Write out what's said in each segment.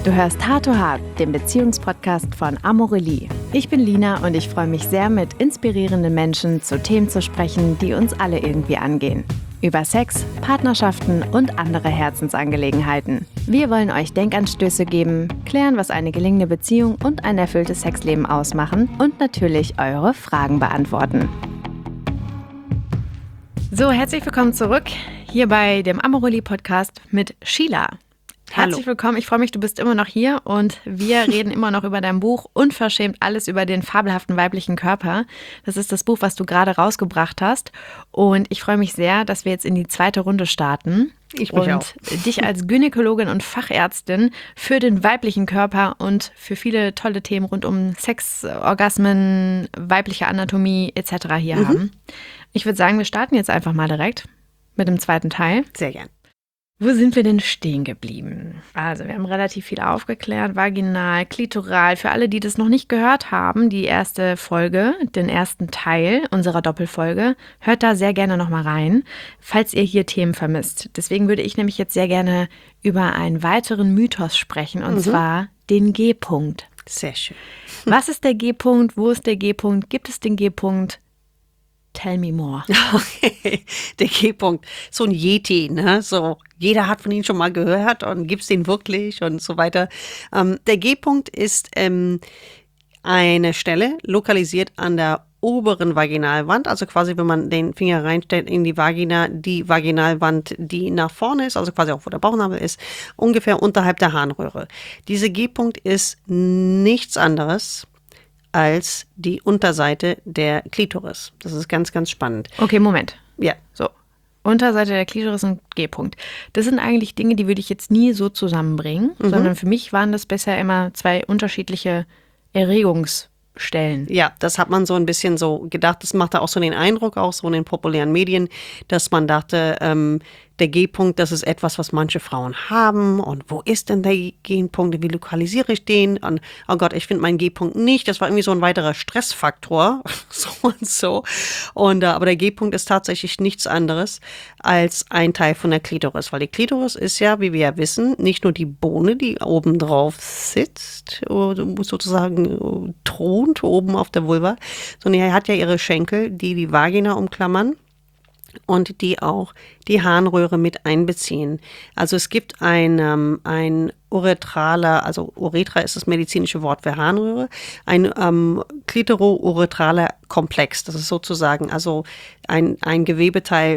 Du hörst Heart to Heart, den Beziehungspodcast von Amorelie. Ich bin Lina und ich freue mich sehr, mit inspirierenden Menschen zu Themen zu sprechen, die uns alle irgendwie angehen. Über Sex, Partnerschaften und andere Herzensangelegenheiten. Wir wollen euch Denkanstöße geben, klären, was eine gelingende Beziehung und ein erfülltes Sexleben ausmachen und natürlich eure Fragen beantworten. So, herzlich willkommen zurück hier bei dem Amorelie Podcast mit Sheila. Herzlich willkommen, ich freue mich, du bist immer noch hier und wir reden immer noch über dein Buch Unverschämt alles über den fabelhaften weiblichen Körper. Das ist das Buch, was du gerade rausgebracht hast und ich freue mich sehr, dass wir jetzt in die zweite Runde starten. Ich mich auch. Und dich als Gynäkologin und Fachärztin für den weiblichen Körper und für viele tolle Themen rund um Sex, Orgasmen, weibliche Anatomie etc. hier haben. Ich würde sagen, wir starten jetzt einfach mal direkt mit dem zweiten Teil. Sehr gern. Wo sind wir denn stehen geblieben? Also, wir haben relativ viel aufgeklärt, vaginal, klitoral. Für alle, die das noch nicht gehört haben, die erste Folge, den ersten Teil unserer Doppelfolge, hört da sehr gerne nochmal rein, falls ihr hier Themen vermisst. Deswegen würde ich nämlich jetzt sehr gerne über einen weiteren Mythos sprechen, und zwar den G-Punkt. Sehr schön. Was ist der G-Punkt? Wo ist der G-Punkt? Gibt es den G-Punkt? Tell me more. Okay. Der G-Punkt, so ein Yeti, ne? So, jeder hat von ihm schon mal gehört und gibt's den wirklich und so weiter. Der G-Punkt ist eine Stelle lokalisiert an der oberen Vaginalwand, also quasi, wenn man den Finger reinstellt in die Vagina, die Vaginalwand, die nach vorne ist, also quasi auch, wo der Bauchnabel ist, ungefähr unterhalb der Harnröhre. Dieser G-Punkt ist nichts anderes als die Unterseite der Klitoris. Das ist ganz, ganz spannend. Okay, Moment. Ja. So, Unterseite der Klitoris und G-Punkt. Das sind eigentlich Dinge, die würde ich jetzt nie so zusammenbringen, sondern für mich waren das bisher immer zwei unterschiedliche Erregungsstellen. Ja, das hat man so ein bisschen so gedacht. Das machte auch so den Eindruck, auch so in den populären Medien, dass man dachte, der G-Punkt, das ist etwas, was manche Frauen haben. Und wo ist denn der G-Punkt? Wie lokalisiere ich den? Und oh Gott, ich finde meinen G-Punkt nicht. Das war irgendwie so ein weiterer Stressfaktor. So und so. Und aber der G-Punkt ist tatsächlich nichts anderes als ein Teil von der Klitoris. Weil die Klitoris ist ja, wie wir ja wissen, nicht nur die Bohne, die oben drauf sitzt, oder sozusagen thront oben auf der Vulva, sondern er hat ja ihre Schenkel, die die Vagina umklammern und die auch die Harnröhre mit einbeziehen. Also es gibt ein uretraler, also Uretra ist das medizinische Wort für Harnröhre, ein klitoro-uretraler Komplex. Das ist sozusagen also ein Gewebeteil,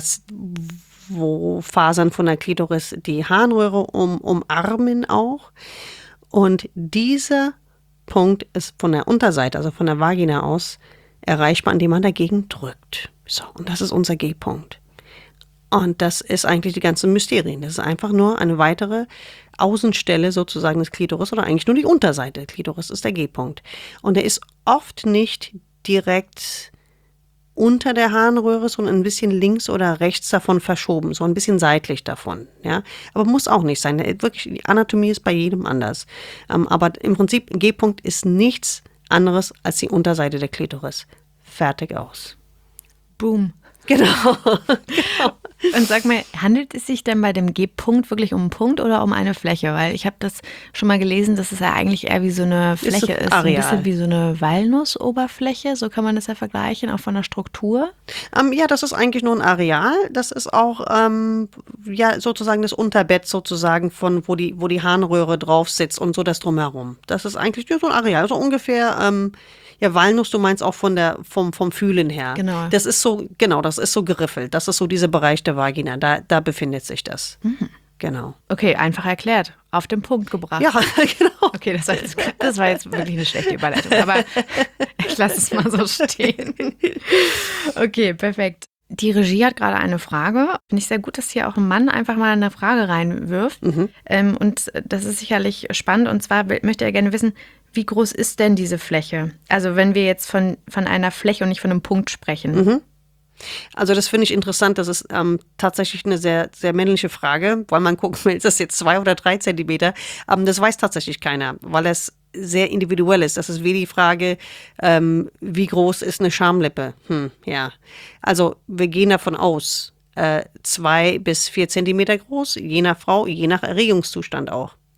wo Fasern von der Klitoris die Harnröhre umarmen auch. Und dieser Punkt ist von der Unterseite, also von der Vagina aus, erreichbar, indem man dagegen drückt. So, und das ist unser G-Punkt. Und das ist eigentlich die ganzen Mysterien. Das ist einfach nur eine weitere Außenstelle sozusagen des Klitoris oder eigentlich nur die Unterseite des Klitoris ist der G-Punkt. Und der ist oft nicht direkt unter der Harnröhre, sondern ein bisschen links oder rechts davon verschoben, so ein bisschen seitlich davon. Ja, aber muss auch nicht sein. Wirklich, die Anatomie ist bei jedem anders. Aber im Prinzip, G-Punkt ist nichts anderes als die Unterseite der Klitoris. Fertig aus. Boom. Genau. Und sag mal, handelt es sich denn bei dem G-Punkt wirklich um einen Punkt oder um eine Fläche? Weil ich habe das schon mal gelesen, dass es ja eigentlich eher wie so eine Fläche ist. Ein bisschen wie so eine Walnussoberfläche, so kann man das ja vergleichen, auch von der Struktur. Ja, das ist eigentlich nur ein Areal. Das ist auch ja sozusagen das Unterbett sozusagen von wo die Harnröhre drauf sitzt und so das drumherum. Das ist eigentlich nur so ein Areal, so ungefähr. Ja, Walnuss, du meinst auch vom Fühlen her. Genau. Das ist so geriffelt. Das ist so dieser Bereich der Vagina. Da befindet sich das. Genau. Okay, einfach erklärt. Auf den Punkt gebracht. Ja, genau. Okay, das war jetzt wirklich eine schlechte Überleitung. Aber ich lasse es mal so stehen. Okay, perfekt. Die Regie hat gerade eine Frage. Finde ich sehr gut, dass hier auch ein Mann einfach mal eine Frage reinwirft. Und das ist sicherlich spannend. Und zwar möchte er gerne wissen, wie groß ist denn diese Fläche? Also wenn wir jetzt von einer Fläche und nicht von einem Punkt sprechen. Also das finde ich interessant. Das ist tatsächlich eine sehr, sehr männliche Frage, weil man gucken will, ist das jetzt 2 oder 3 Zentimeter? Das weiß tatsächlich keiner, weil es sehr individuell ist. Das ist wie die Frage, wie groß ist eine Schamlippe? Ja, also wir gehen davon aus, 2 bis 4 Zentimeter groß, je nach Frau, je nach Erregungszustand auch.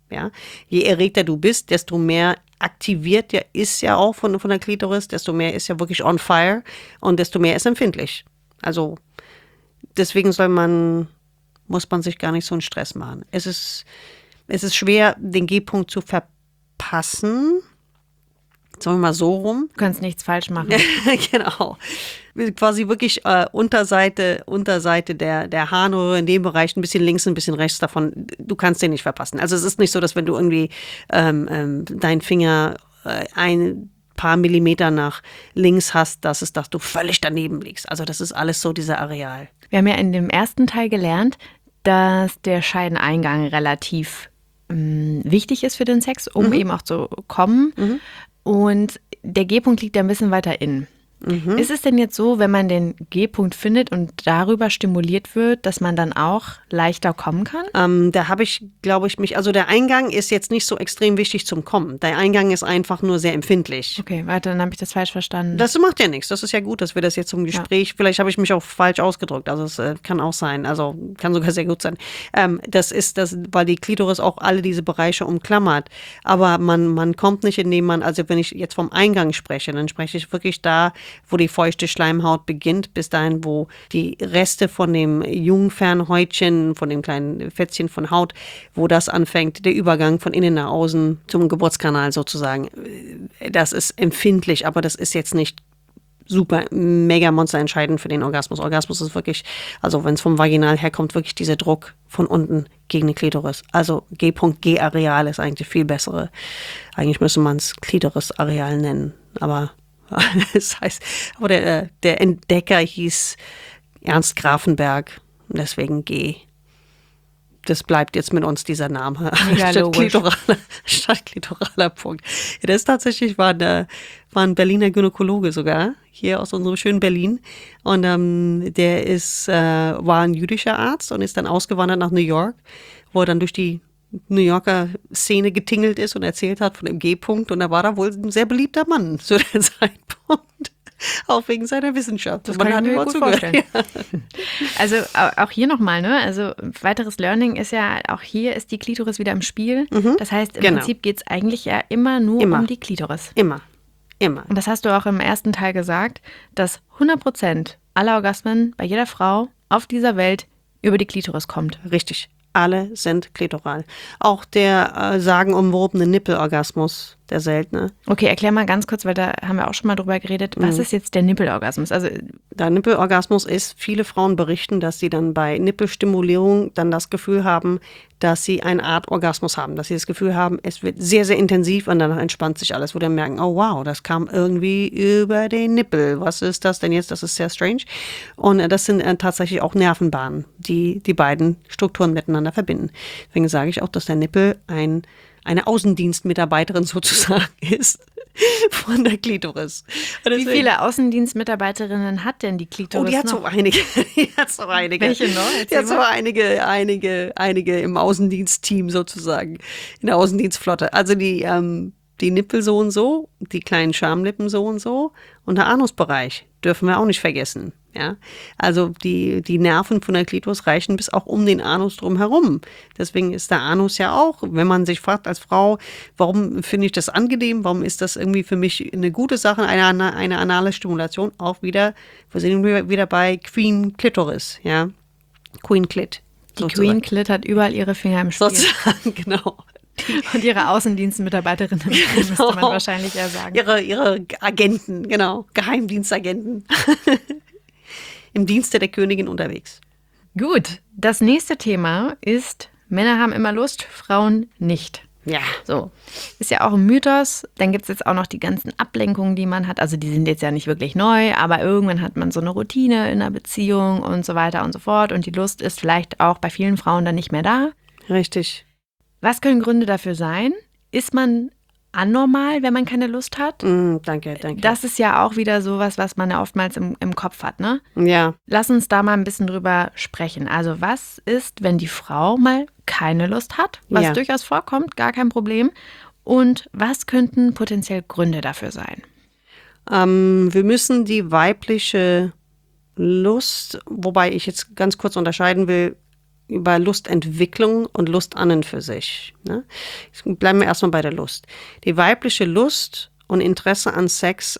Ja? Je erregter du bist, desto mehr aktiviert ist ja auch von der Klitoris, desto mehr ist ja wirklich on fire und desto mehr ist empfindlich. Also deswegen muss man sich gar nicht so einen Stress machen. Es ist schwer, den G-Punkt zu verpassen. Sagen wir mal so rum. Du kannst nichts falsch machen. Genau. Quasi wirklich Unterseite der Harnröhre in dem Bereich, ein bisschen links, ein bisschen rechts davon. Du kannst den nicht verpassen. Also es ist nicht so, dass wenn du irgendwie deinen Finger ein paar Millimeter nach links hast, dass du völlig daneben liegst. Also das ist alles so dieser Areal. Wir haben ja in dem ersten Teil gelernt, dass der Scheideneingang relativ wichtig ist für den Sex, um eben auch zu kommen. Und der G-Punkt liegt ja ein bisschen weiter innen. Ist es denn jetzt so, wenn man den G-Punkt findet und darüber stimuliert wird, dass man dann auch leichter kommen kann? Da habe ich, glaube ich, also der Eingang ist jetzt nicht so extrem wichtig zum Kommen. Der Eingang ist einfach nur sehr empfindlich. Okay, warte, dann habe ich das falsch verstanden. Das macht ja nichts. Das ist ja gut, dass wir das jetzt im Gespräch, vielleicht habe ich mich auch falsch ausgedrückt. Also es kann auch sein. Also kann sogar sehr gut sein. Das ist das, weil die Klitoris auch alle diese Bereiche umklammert. Aber man kommt nicht, indem man, also wenn ich jetzt vom Eingang spreche, dann spreche ich wirklich da, wo die feuchte Schleimhaut beginnt, bis dahin, wo die Reste von dem Jungfernhäutchen, von dem kleinen Fetzchen von Haut, wo das anfängt, der Übergang von innen nach außen zum Geburtskanal sozusagen. Das ist empfindlich, aber das ist jetzt nicht super mega monster entscheidend für den Orgasmus. Orgasmus ist wirklich, also wenn es vom Vaginal herkommt, wirklich dieser Druck von unten gegen die Klitoris. Also G-Punkt, G-Areal ist eigentlich viel bessere. Eigentlich müsste man es Klitoris-Areal nennen, aber das heißt, aber der Entdecker hieß Ernst Grafenberg, deswegen G. Das bleibt jetzt mit uns, dieser Name. Statt klitoraler Punkt. Ja, das tatsächlich war ein Berliner Gynäkologe sogar, hier aus unserem schönen Berlin. Und der war ein jüdischer Arzt und ist dann ausgewandert nach New York, wo er dann durch die New Yorker Szene getingelt ist und erzählt hat von dem G-Punkt. Und da war da wohl ein sehr beliebter Mann zu dem Zeitpunkt. Auch wegen seiner Wissenschaft. Das kann ich mir gut vorstellen. Ja. Also auch hier nochmal, ne? Also weiteres Learning ist ja, auch hier ist die Klitoris wieder im Spiel. Das heißt, im Prinzip geht es eigentlich ja immer nur um die Klitoris. Immer. Und das hast du auch im ersten Teil gesagt, dass 100% aller Orgasmen bei jeder Frau auf dieser Welt über die Klitoris kommt. Richtig. Alle sind klitoral. Auch der sagenumwobene Nippelorgasmus, der seltene. Okay, erklär mal ganz kurz, weil da haben wir auch schon mal drüber geredet. Was ist jetzt der Nippelorgasmus? Also der Nippelorgasmus ist, viele Frauen berichten, dass sie dann bei Nippelstimulierung dann das Gefühl haben, dass sie eine Art Orgasmus haben. Dass sie das Gefühl haben, es wird sehr, sehr intensiv und danach entspannt sich alles. Wo dann merken, oh wow, das kam irgendwie über den Nippel. Was ist das denn jetzt? Das ist sehr strange. Und das sind tatsächlich auch Nervenbahnen, die die beiden Strukturen miteinander verbinden. Deswegen sage ich auch, dass der Nippel eine Außendienstmitarbeiterin sozusagen ist von der Klitoris. Wie viele Außendienstmitarbeiterinnen hat denn die Klitoris noch? Die hat so einige. Welche noch? Die hat so einige im Außendienstteam sozusagen, in der Außendienstflotte. Also die Nippel so und so, die kleinen Schamlippen so und der Anusbereich dürfen wir auch nicht vergessen. Ja? Also die Nerven von der Klitoris reichen bis auch um den Anus drum herum. Deswegen ist der Anus ja auch, wenn man sich fragt als Frau, warum finde ich das angenehm, warum ist das irgendwie für mich eine gute Sache, eine anale Stimulation, auch wieder, wir sind wieder bei Queen Clitoris, ja, Queen Clit. Die sozusagen. Queen Clit hat überall ihre Finger im Spiel. Sozusagen, genau. Und ihre Außendienstmitarbeiterinnen, müsste man wahrscheinlich eher sagen. Ihre Agenten, genau, Geheimdienstagenten. Im Dienste der Königin unterwegs. Gut, das nächste Thema ist, Männer haben immer Lust, Frauen nicht. Ja. So, ist ja auch ein Mythos. Dann gibt es jetzt auch noch die ganzen Ablenkungen, die man hat. Also die sind jetzt ja nicht wirklich neu, aber irgendwann hat man so eine Routine in einer Beziehung und so weiter und so fort. Und die Lust ist vielleicht auch bei vielen Frauen dann nicht mehr da. Richtig. Was können Gründe dafür sein? Ist man anormal, wenn man keine Lust hat? Danke. Das ist ja auch wieder sowas, was man ja oftmals im Kopf hat, ne? Ja. Lass uns da mal ein bisschen drüber sprechen. Also was ist, wenn die Frau mal keine Lust hat? Was durchaus vorkommt, gar kein Problem. Und was könnten potenziell Gründe dafür sein? Wir müssen die weibliche Lust, wobei ich jetzt ganz kurz unterscheiden will, über Lustentwicklung und Lust an und für sich. Ne? Bleiben wir erstmal bei der Lust. Die weibliche Lust und Interesse an Sex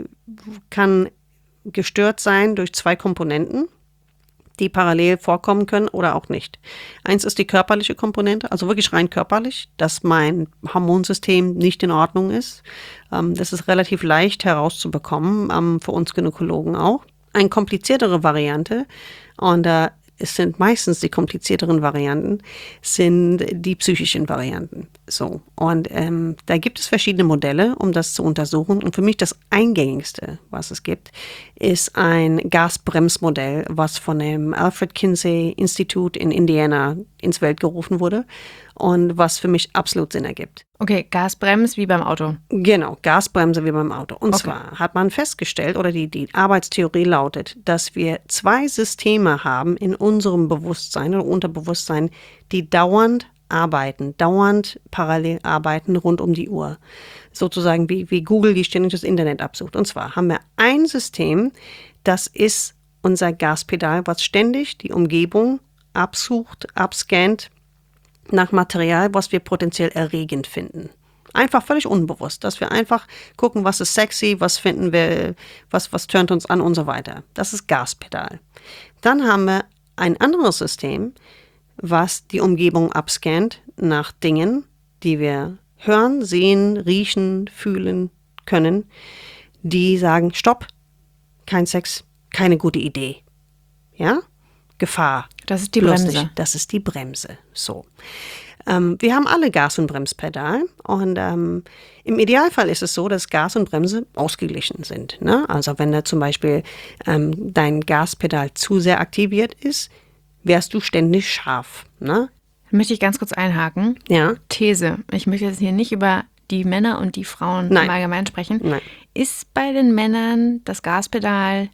kann gestört sein durch 2 Komponenten, die parallel vorkommen können oder auch nicht. Eins ist die körperliche Komponente, also wirklich rein körperlich, dass mein Hormonsystem nicht in Ordnung ist. Das ist relativ leicht herauszubekommen, für uns Gynäkologen auch. Eine kompliziertere Variante, und es sind meistens die komplizierteren Varianten, sind die psychischen Varianten. So. Und da gibt es verschiedene Modelle, um das zu untersuchen. Und für mich das eingängigste, was es gibt, ist ein Gasbremsmodell, was von dem Alfred Kinsey Institute in Indiana ins Feld gerufen wurde und was für mich absolut Sinn ergibt. Okay, Gasbremse wie beim Auto. Genau, Gasbremse wie beim Auto. Und zwar hat man festgestellt, oder die Arbeitstheorie lautet, dass wir 2 Systeme haben in unserem Bewusstsein oder Unterbewusstsein, die dauernd arbeiten, dauernd parallel arbeiten rund um die Uhr. Sozusagen wie Google, die ständig das Internet absucht. Und zwar haben wir ein System, das ist unser Gaspedal, was ständig die Umgebung absucht, abscannt nach Material, was wir potenziell erregend finden. Einfach völlig unbewusst, dass wir einfach gucken, was ist sexy, was finden wir, was turnt uns an und so weiter. Das ist Gaspedal. Dann haben wir ein anderes System, was die Umgebung abscannt nach Dingen, die wir hören, sehen, riechen, fühlen können, die sagen, stopp, kein Sex, keine gute Idee. Ja? Gefahr. Das ist die Bremse. Das ist die Bremse. So. Wir haben alle Gas- und Bremspedal und im Idealfall ist es so, dass Gas und Bremse ausgeglichen sind. Ne? Also wenn da zum Beispiel dein Gaspedal zu sehr aktiviert ist, wärst du ständig scharf. Ne? Möchte ich ganz kurz einhaken. Ja. These. Ich möchte jetzt hier nicht über die Männer und die Frauen im Allgemeinen sprechen. Nein. Ist bei den Männern das Gaspedal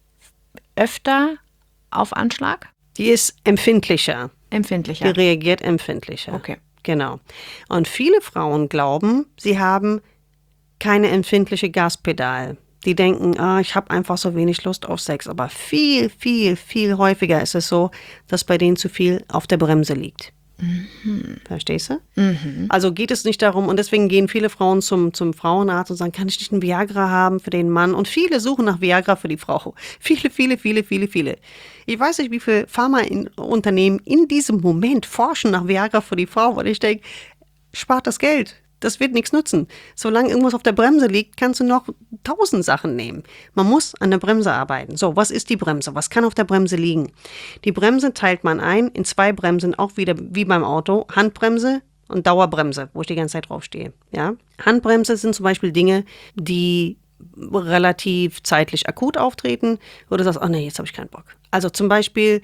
öfter auf Anschlag? Die ist empfindlicher. Empfindlicher. Die reagiert empfindlicher. Okay. Genau. Und viele Frauen glauben, sie haben keine empfindliche Gaspedal. Die denken, ich habe einfach so wenig Lust auf Sex. Aber viel, viel, viel häufiger ist es so, dass bei denen zu viel auf der Bremse liegt. Mhm. Verstehst du? Mhm. Also geht es nicht darum, und deswegen gehen viele Frauen zum Frauenarzt und sagen, kann ich nicht einen Viagra haben für den Mann? Und viele suchen nach Viagra für die Frau. Viele, viele, viele, viele, viele. Ich weiß nicht, wie viele Pharmaunternehmen in diesem Moment forschen nach Viagra für die Frau, weil ich denke, spart das Geld. Das wird nichts nutzen. Solange irgendwas auf der Bremse liegt, kannst du noch 1000 Sachen nehmen. Man muss an der Bremse arbeiten. So, was ist die Bremse? Was kann auf der Bremse liegen? Die Bremse teilt man ein in 2 Bremsen, auch wieder wie beim Auto. Handbremse und Dauerbremse, wo ich die ganze Zeit draufstehe. Ja? Handbremse sind zum Beispiel Dinge, die relativ zeitlich akut auftreten, wo du sagst, oh nee, jetzt habe ich keinen Bock. Also zum Beispiel,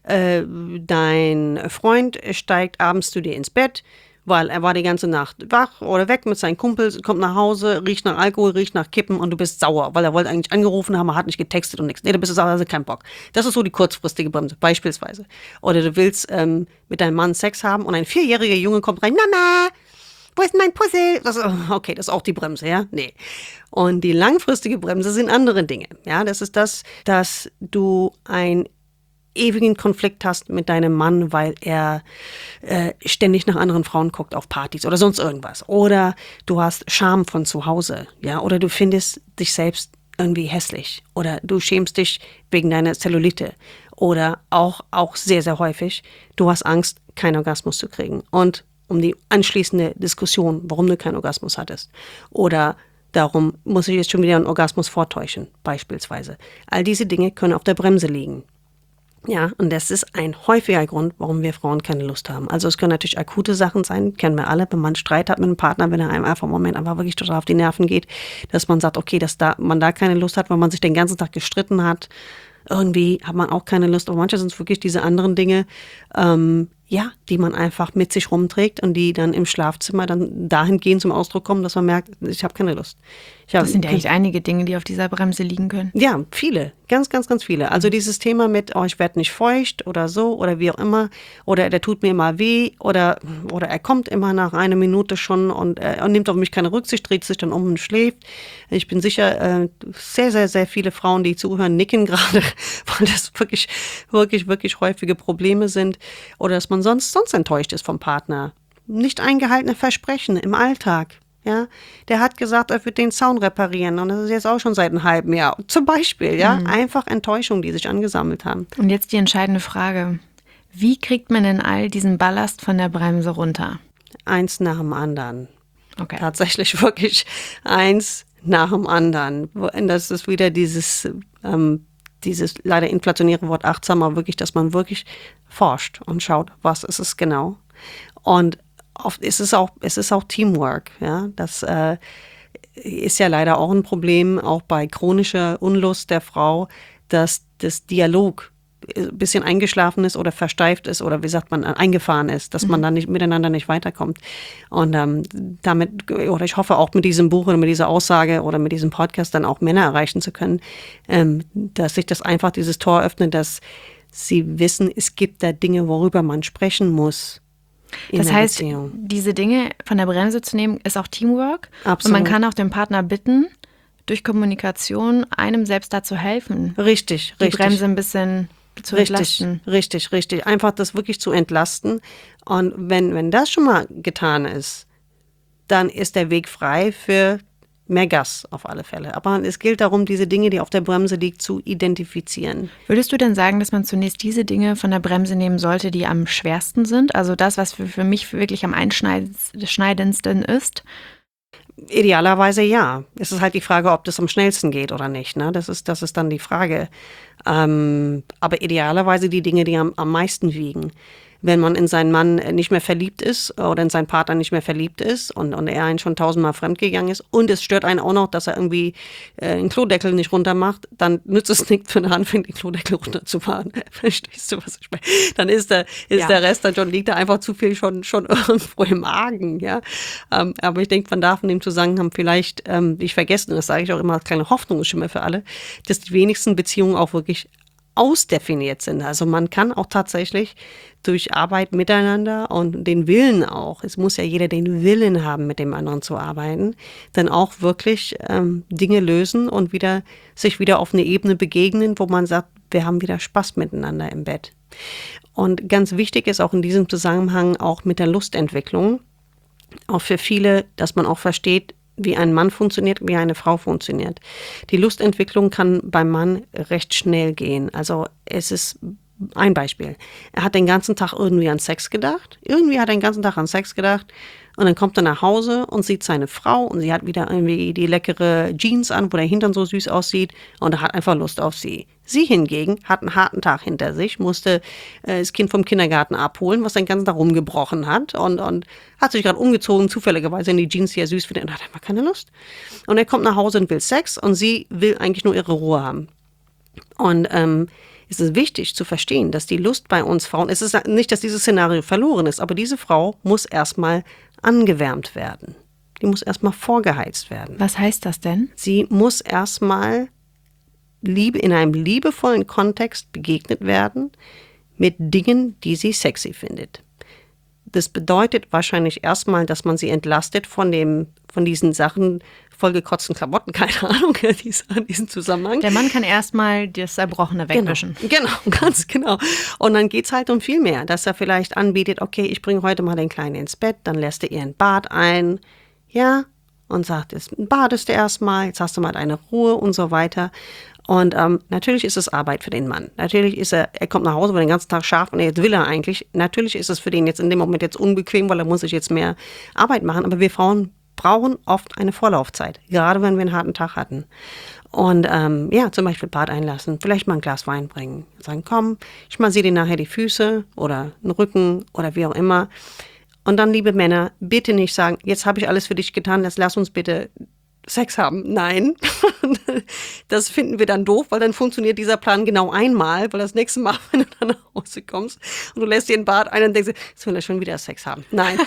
dein Freund steigt abends zu dir ins Bett, weil er war die ganze Nacht wach oder weg mit seinen Kumpels, kommt nach Hause, riecht nach Alkohol, riecht nach Kippen und du bist sauer, weil er wollte eigentlich angerufen haben, er hat nicht getextet und nichts. Nee, du bist sauer, also kein Bock. Das ist so die kurzfristige Bremse, beispielsweise. Oder du willst mit deinem Mann Sex haben und ein 4-jähriger Junge kommt rein, Mama, wo ist denn mein Puzzle? Okay, das ist auch die Bremse, ja? Nee. Und die langfristige Bremse sind andere Dinge. Ja, das ist das, dass du ein ewigen Konflikt hast mit deinem Mann, weil er ständig nach anderen Frauen guckt auf Partys oder sonst irgendwas. Oder du hast Scham von zu Hause, ja, oder du findest dich selbst irgendwie hässlich oder du schämst dich wegen deiner Zellulite oder auch sehr, sehr häufig, du hast Angst, keinen Orgasmus zu kriegen und um die anschließende Diskussion, warum du keinen Orgasmus hattest oder darum muss ich jetzt schon wieder einen Orgasmus vortäuschen, beispielsweise. All diese Dinge können auf der Bremse liegen. Ja, und das ist ein häufiger Grund, warum wir Frauen keine Lust haben. Also es können natürlich akute Sachen sein, kennen wir alle, wenn man Streit hat mit einem Partner, wenn er einem einfach im Moment einfach wirklich total auf die Nerven geht, dass man sagt, okay, man da keine Lust hat, weil man sich den ganzen Tag gestritten hat. Irgendwie hat man auch keine Lust, aber manche sind es wirklich diese anderen Dinge, die man einfach mit sich rumträgt und die dann im Schlafzimmer dann dahingehend zum Ausdruck kommen, dass man merkt, ich habe keine Lust. Das sind ja echt einige Dinge, die auf dieser Bremse liegen können. Ja, viele. Ganz, ganz, ganz viele. Also dieses Thema mit, ich werde nicht feucht oder so oder wie auch immer oder der tut mir mal weh oder er kommt immer nach einer Minute schon und nimmt auf mich keine Rücksicht, dreht sich dann um und schläft. Ich bin sicher, sehr, sehr, sehr viele Frauen, die zuhören, nicken gerade, weil das wirklich, wirklich, wirklich häufige Probleme sind oder dass man sonst enttäuscht ist vom Partner. Nicht eingehaltene Versprechen im Alltag. Ja, der hat gesagt, er wird den Zaun reparieren und das ist jetzt auch schon seit einem halben Jahr. Zum Beispiel, ja, einfach Enttäuschungen, die sich angesammelt haben. Und jetzt die entscheidende Frage. Wie kriegt man denn all diesen Ballast von der Bremse runter? Eins nach dem anderen. Okay. Tatsächlich wirklich eins nach dem anderen. Und das ist wieder dieses leider inflationäre Wort achtsamer, wirklich, dass man wirklich forscht und schaut, was ist es genau. Und oft ist es auch Teamwork, ja. Das ist ja leider auch ein Problem, auch bei chronischer Unlust der Frau, dass das Dialog ein bisschen eingeschlafen ist oder versteift ist oder wie sagt man, eingefahren ist, dass man dann miteinander nicht weiterkommt. Und damit, oder ich hoffe auch mit diesem Buch oder mit dieser Aussage oder mit diesem Podcast dann auch Männer erreichen zu können, dass sich das einfach dieses Tor öffnet, dass sie wissen, es gibt da Dinge, worüber man sprechen muss. Das heißt, diese Dinge von der Bremse zu nehmen, ist auch Teamwork. Absolut. Und man kann auch den Partner bitten, durch Kommunikation einem selbst dazu helfen. Richtig. Die Bremse ein bisschen zu entlasten. Richtig. Einfach das wirklich zu entlasten. Und wenn das schon mal getan ist, dann ist der Weg frei für mehr Gas auf alle Fälle. Aber es gilt darum, diese Dinge, die auf der Bremse liegen, zu identifizieren. Würdest du denn sagen, dass man zunächst diese Dinge von der Bremse nehmen sollte, die am schwersten sind? Also das, was für mich wirklich am einschneidendsten ist? Idealerweise ja. Es ist halt die Frage, ob das am schnellsten geht oder nicht. Ne? Das ist dann die Frage. Aber idealerweise die Dinge, die am meisten wiegen. Wenn man in seinen Mann nicht mehr verliebt ist oder in seinen Partner nicht mehr verliebt ist und er einen schon 1000-mal fremdgegangen ist und es stört einen auch noch, dass er irgendwie den Klodeckel nicht runter macht, dann nützt es nichts, wenn er anfängt, den Klodeckel runterzufahren. Verstehst du, was ich meine? Dann ist der Rest dann schon, liegt da einfach zu viel schon irgendwo im Argen, ja. Aber ich denke, man darf in dem Zusammenhang vielleicht nicht vergessen, das sage ich auch immer als kleine Hoffnungsschimmer für alle, dass die wenigsten Beziehungen auch wirklich ausdefiniert sind. Also man kann auch tatsächlich durch Arbeit miteinander und den Willen auch, es muss ja jeder den Willen haben, mit dem anderen zu arbeiten, dann auch wirklich Dinge lösen und sich wieder auf eine Ebene begegnen, wo man sagt, wir haben wieder Spaß miteinander im Bett. Und ganz wichtig ist auch in diesem Zusammenhang auch mit der Lustentwicklung, auch für viele, dass man auch versteht, wie ein Mann funktioniert, wie eine Frau funktioniert. Die Lustentwicklung kann beim Mann recht schnell gehen. Also es ist ein Beispiel. Er hat den ganzen Tag irgendwie an Sex gedacht. Und dann kommt er nach Hause und sieht seine Frau und sie hat wieder irgendwie die leckere Jeans an, wo der Hintern so süß aussieht und er hat einfach Lust auf sie. Sie hingegen hat einen harten Tag hinter sich, musste das Kind vom Kindergarten abholen, was den ganzen Tag rumgebrochen hat und hat sich gerade umgezogen, zufälligerweise in die Jeans, die er süß findet und hat einfach keine Lust. Und er kommt nach Hause und will Sex und sie will eigentlich nur ihre Ruhe haben. Und es ist wichtig zu verstehen, dass die Lust bei uns Frauen, es ist nicht, dass dieses Szenario verloren ist, aber diese Frau muss erstmal angewärmt werden. Die muss erstmal vorgeheizt werden. Was heißt das denn? Sie muss erstmal in einem liebevollen Kontext begegnet werden mit Dingen, die sie sexy findet. Das bedeutet wahrscheinlich erstmal, dass man sie entlastet von diesen Sachen, vollgekotzten Klamotten, keine Ahnung, diesen Zusammenhang. Der Mann kann erstmal das Erbrochene wegwischen. Genau, ganz genau. Und dann geht's halt um viel mehr, dass er vielleicht anbietet, okay, ich bringe heute mal den Kleinen ins Bett, dann lässt er ihr ein Bad ein, ja, und sagt, jetzt badest du erstmal, jetzt hast du mal deine Ruhe und so weiter. Und natürlich ist es Arbeit für den Mann. Natürlich ist er kommt nach Hause, weil den ganzen Tag scharf und jetzt will er eigentlich. Natürlich ist es für den jetzt in dem Moment jetzt unbequem, weil er muss sich jetzt mehr Arbeit machen. Aber wir Frauen brauchen oft eine Vorlaufzeit, gerade wenn wir einen harten Tag hatten. Und zum Beispiel Bad einlassen, vielleicht mal ein Glas Wein bringen. Sagen, komm, ich massiere dir nachher die Füße oder den Rücken oder wie auch immer. Und dann, liebe Männer, bitte nicht sagen, jetzt habe ich alles für dich getan, jetzt lass uns bitte Sex haben. Nein, das finden wir dann doof, weil dann funktioniert dieser Plan genau einmal, weil das nächste Mal, wenn du dann nach Hause kommst und du lässt dir ein Bad ein und denkst, jetzt will er schon wieder Sex haben. Nein,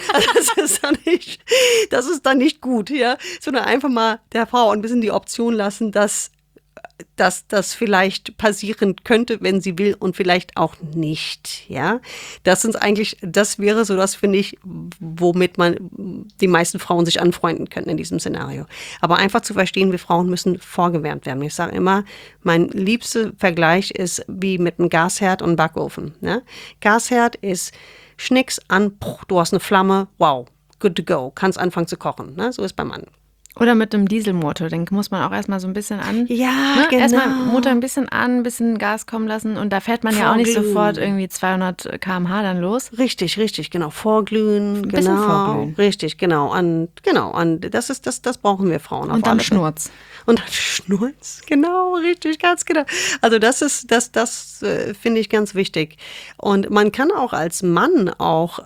das ist dann nicht gut, ja, sondern einfach mal der Frau ein bisschen die Option lassen, dass dass das vielleicht passieren könnte, wenn sie will und vielleicht auch nicht, ja. Das wäre so das, finde ich, womit die meisten Frauen sich anfreunden können in diesem Szenario. Aber einfach zu verstehen, wir Frauen müssen vorgewärmt werden. Ich sage immer, mein liebster Vergleich ist wie mit einem Gasherd und einem Backofen. Ne? Gasherd ist Schnicks an, du hast eine Flamme, wow, good to go, kannst anfangen zu kochen. Ne? So ist beim Mann. Oder mit einem Dieselmotor, den muss man auch erstmal so ein bisschen an. Ja, genau. Erstmal Motor ein bisschen an, ein bisschen Gas kommen lassen und da fährt man ja auch nicht sofort irgendwie 200 km/h dann los. Richtig, genau. Vorglühen, ein bisschen vorglühen. Richtig, genau. Das brauchen wir Frauen. Und dann Schnurz. Und dann Schnurz, genau, richtig, ganz genau. Also das finde ich ganz wichtig. Und man kann auch als Mann auch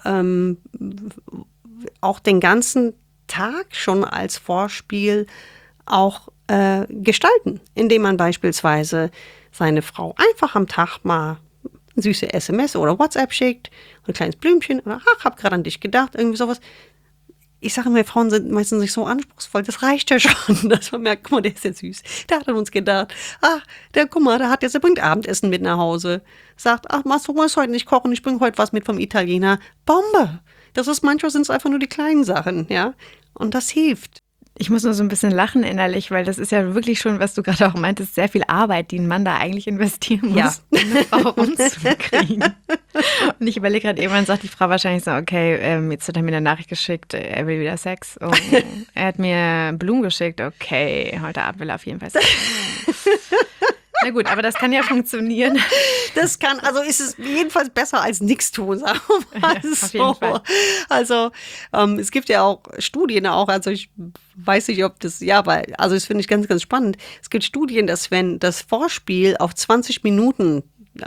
den ganzen Tag schon als Vorspiel auch gestalten, indem man beispielsweise seine Frau einfach am Tag mal eine süße SMS oder WhatsApp schickt, ein kleines Blümchen oder hab gerade an dich gedacht, irgendwie sowas. Ich sage immer, Frauen sind meistens nicht so anspruchsvoll, das reicht ja schon, dass man merkt, guck mal, der ist ja süß, der hat an uns gedacht. Der bringt Abendessen mit nach Hause. Sagt, du musst heute nicht kochen, ich bringe heute was mit vom Italiener. Bombe! Manchmal sind es einfach nur die kleinen Sachen, ja. Und das hilft. Ich muss nur so ein bisschen lachen innerlich, weil das ist ja wirklich schon, was du gerade auch meintest, sehr viel Arbeit, die ein Mann da eigentlich investieren muss, um eine Frau umzukriegen. Und ich überlege gerade, irgendwann sagt die Frau wahrscheinlich so, okay, jetzt hat er mir eine Nachricht geschickt, er will wieder Sex. Oh, er hat mir Blumen geschickt, okay, heute Abend will er auf jeden Fall Sex. Na gut, aber das kann ja funktionieren. Ist es jedenfalls besser als nichts tun, sagen wir mal so. Auf jeden Fall. Also es gibt ja auch Studien also ich weiß nicht, ob das, das finde ich ganz, ganz spannend. Es gibt Studien, dass wenn das Vorspiel auf 20 Minuten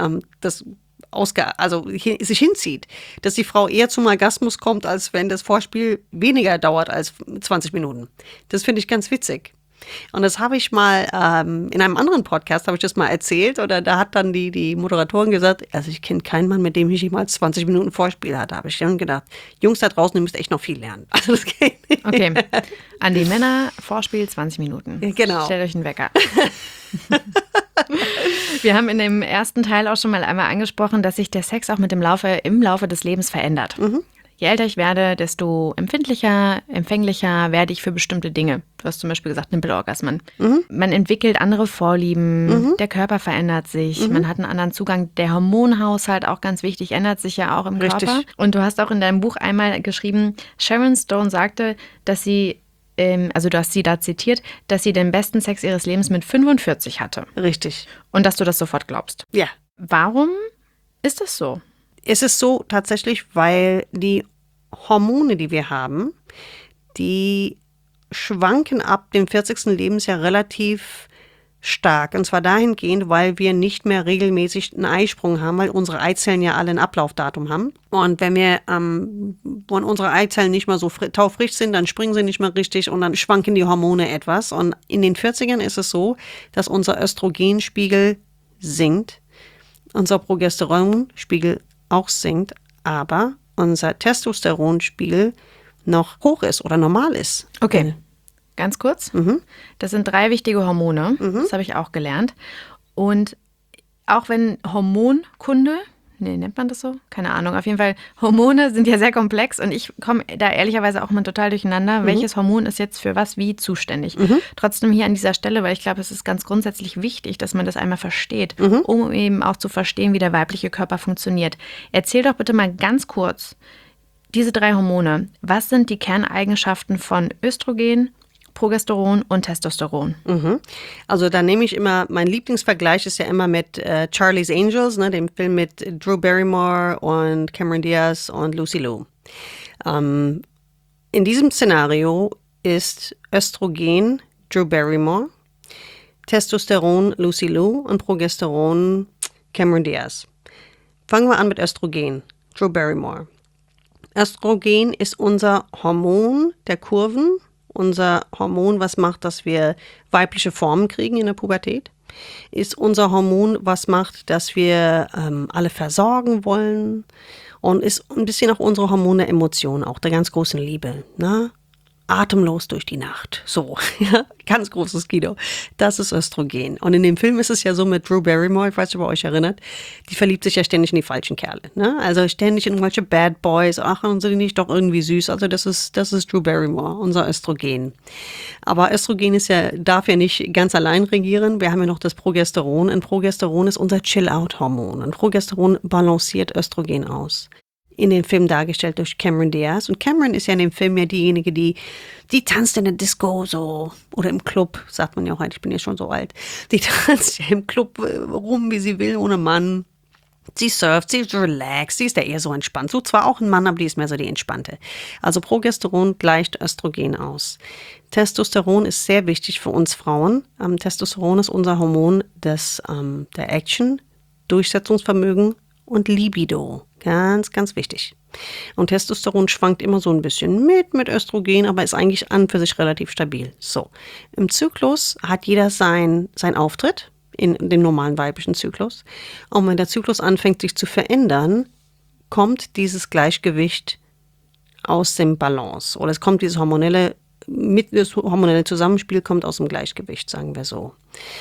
sich hinzieht, dass die Frau eher zum Orgasmus kommt, als wenn das Vorspiel weniger dauert als 20 Minuten. Das finde ich ganz witzig. Und das habe ich mal in einem anderen Podcast habe ich das mal erzählt oder da hat dann die Moderatorin gesagt, also ich kenne keinen Mann, mit dem ich jemals 20 Minuten Vorspiel hatte. Da habe ich dann gedacht, Jungs da draußen, ihr müsst echt noch viel lernen. Also das geht nicht. Okay, an die Männer, Vorspiel 20 Minuten. Genau. Stellt euch einen Wecker. Wir haben in dem ersten Teil auch schon mal einmal angesprochen, dass sich der Sex auch im Laufe des Lebens verändert. Mhm. Je älter ich werde, desto empfindlicher, empfänglicher werde ich für bestimmte Dinge. Du hast zum Beispiel gesagt, Nippelorgasmen. Mhm. Man entwickelt andere Vorlieben, der Körper verändert sich, man hat einen anderen Zugang. Der Hormonhaushalt, auch ganz wichtig, ändert sich ja auch im Körper. Und du hast auch in deinem Buch einmal geschrieben, Sharon Stone sagte, dass sie, du hast sie da zitiert, dass sie den besten Sex ihres Lebens mit 45 hatte. Richtig. Und dass du das sofort glaubst. Ja. Warum ist das so? Es ist so tatsächlich, weil die Hormone, die wir haben, die schwanken ab dem 40. Lebensjahr relativ stark. Und zwar dahingehend, weil wir nicht mehr regelmäßig einen Eisprung haben, weil unsere Eizellen ja alle ein Ablaufdatum haben. Und wenn unsere Eizellen nicht mehr so taufrisch sind, dann springen sie nicht mehr richtig und dann schwanken die Hormone etwas. Und in den 40ern ist es so, dass unser Östrogenspiegel sinkt, unser Progesteronspiegel auch sinkt, aber unser Testosteronspiegel noch hoch ist oder normal ist. Okay, ganz kurz. Das sind 3 wichtige Hormone, das habe ich auch gelernt. Und auch wenn Hormonkunde, nennt man das so? Keine Ahnung. Auf jeden Fall, Hormone sind ja sehr komplex und ich komme da ehrlicherweise auch mal total durcheinander. Welches Hormon ist jetzt für was wie zuständig? Trotzdem hier an dieser Stelle, weil ich glaube, es ist ganz grundsätzlich wichtig, dass man das einmal versteht, um eben auch zu verstehen, wie der weibliche Körper funktioniert. Erzähl doch bitte mal ganz kurz, diese 3 Hormone, was sind die Kerneigenschaften von Östrogen, Progesteron und Testosteron. Also da nehme ich immer, mein Lieblingsvergleich ist ja immer mit Charlie's Angels, ne, dem Film mit Drew Barrymore und Cameron Diaz und Lucy Liu. In diesem Szenario ist Östrogen Drew Barrymore, Testosteron Lucy Liu und Progesteron Cameron Diaz. Fangen wir an mit Östrogen, Drew Barrymore. Östrogen ist unser Hormon der Kurven, unser Hormon, was macht, dass wir weibliche Formen kriegen in der Pubertät. Ist unser Hormon, was macht, dass wir alle versorgen wollen. Und ist ein bisschen auch unsere Hormone der Emotion, auch der ganz großen Liebe. Ne? atemlos durch die Nacht. So, ja, ganz großes Kino. Das ist Östrogen. Und in dem Film ist es ja so mit Drew Barrymore, ich weiß nicht, ob ihr euch erinnert, die verliebt sich ja ständig in die falschen Kerle. Ne? Also ständig in irgendwelche Bad Boys. Ach, und sind die nicht doch irgendwie süß? Also das ist Drew Barrymore, unser Östrogen. Aber Östrogen darf ja nicht ganz allein regieren. Wir haben ja noch das Progesteron. Und Progesteron ist unser Chill-Out-Hormon. Und Progesteron balanciert Östrogen aus. In dem Film dargestellt durch Cameron Diaz. Und Cameron ist ja in dem Film ja diejenige, die tanzt in der Disco so, oder im Club, sagt man ja auch halt, ich bin ja schon so alt. Die tanzt ja im Club rum, wie sie will, ohne Mann. Sie surft, sie ist relaxed, sie ist ja eher so entspannt. So zwar auch ein Mann, aber die ist mehr so die Entspannte. Also Progesteron gleicht Östrogen aus. Testosteron ist sehr wichtig für uns Frauen. Testosteron ist unser Hormon der Action, Durchsetzungsvermögen und Libido. Ganz, ganz wichtig. Und Testosteron schwankt immer so ein bisschen mit Östrogen, aber ist eigentlich an für sich relativ stabil. So, im Zyklus hat jeder sein Auftritt in dem normalen weiblichen Zyklus. Und wenn der Zyklus anfängt, sich zu verändern, kommt dieses Gleichgewicht aus dem Balance. Oder es kommt dieses hormonelle Zusammenspiel kommt aus dem Gleichgewicht, sagen wir so.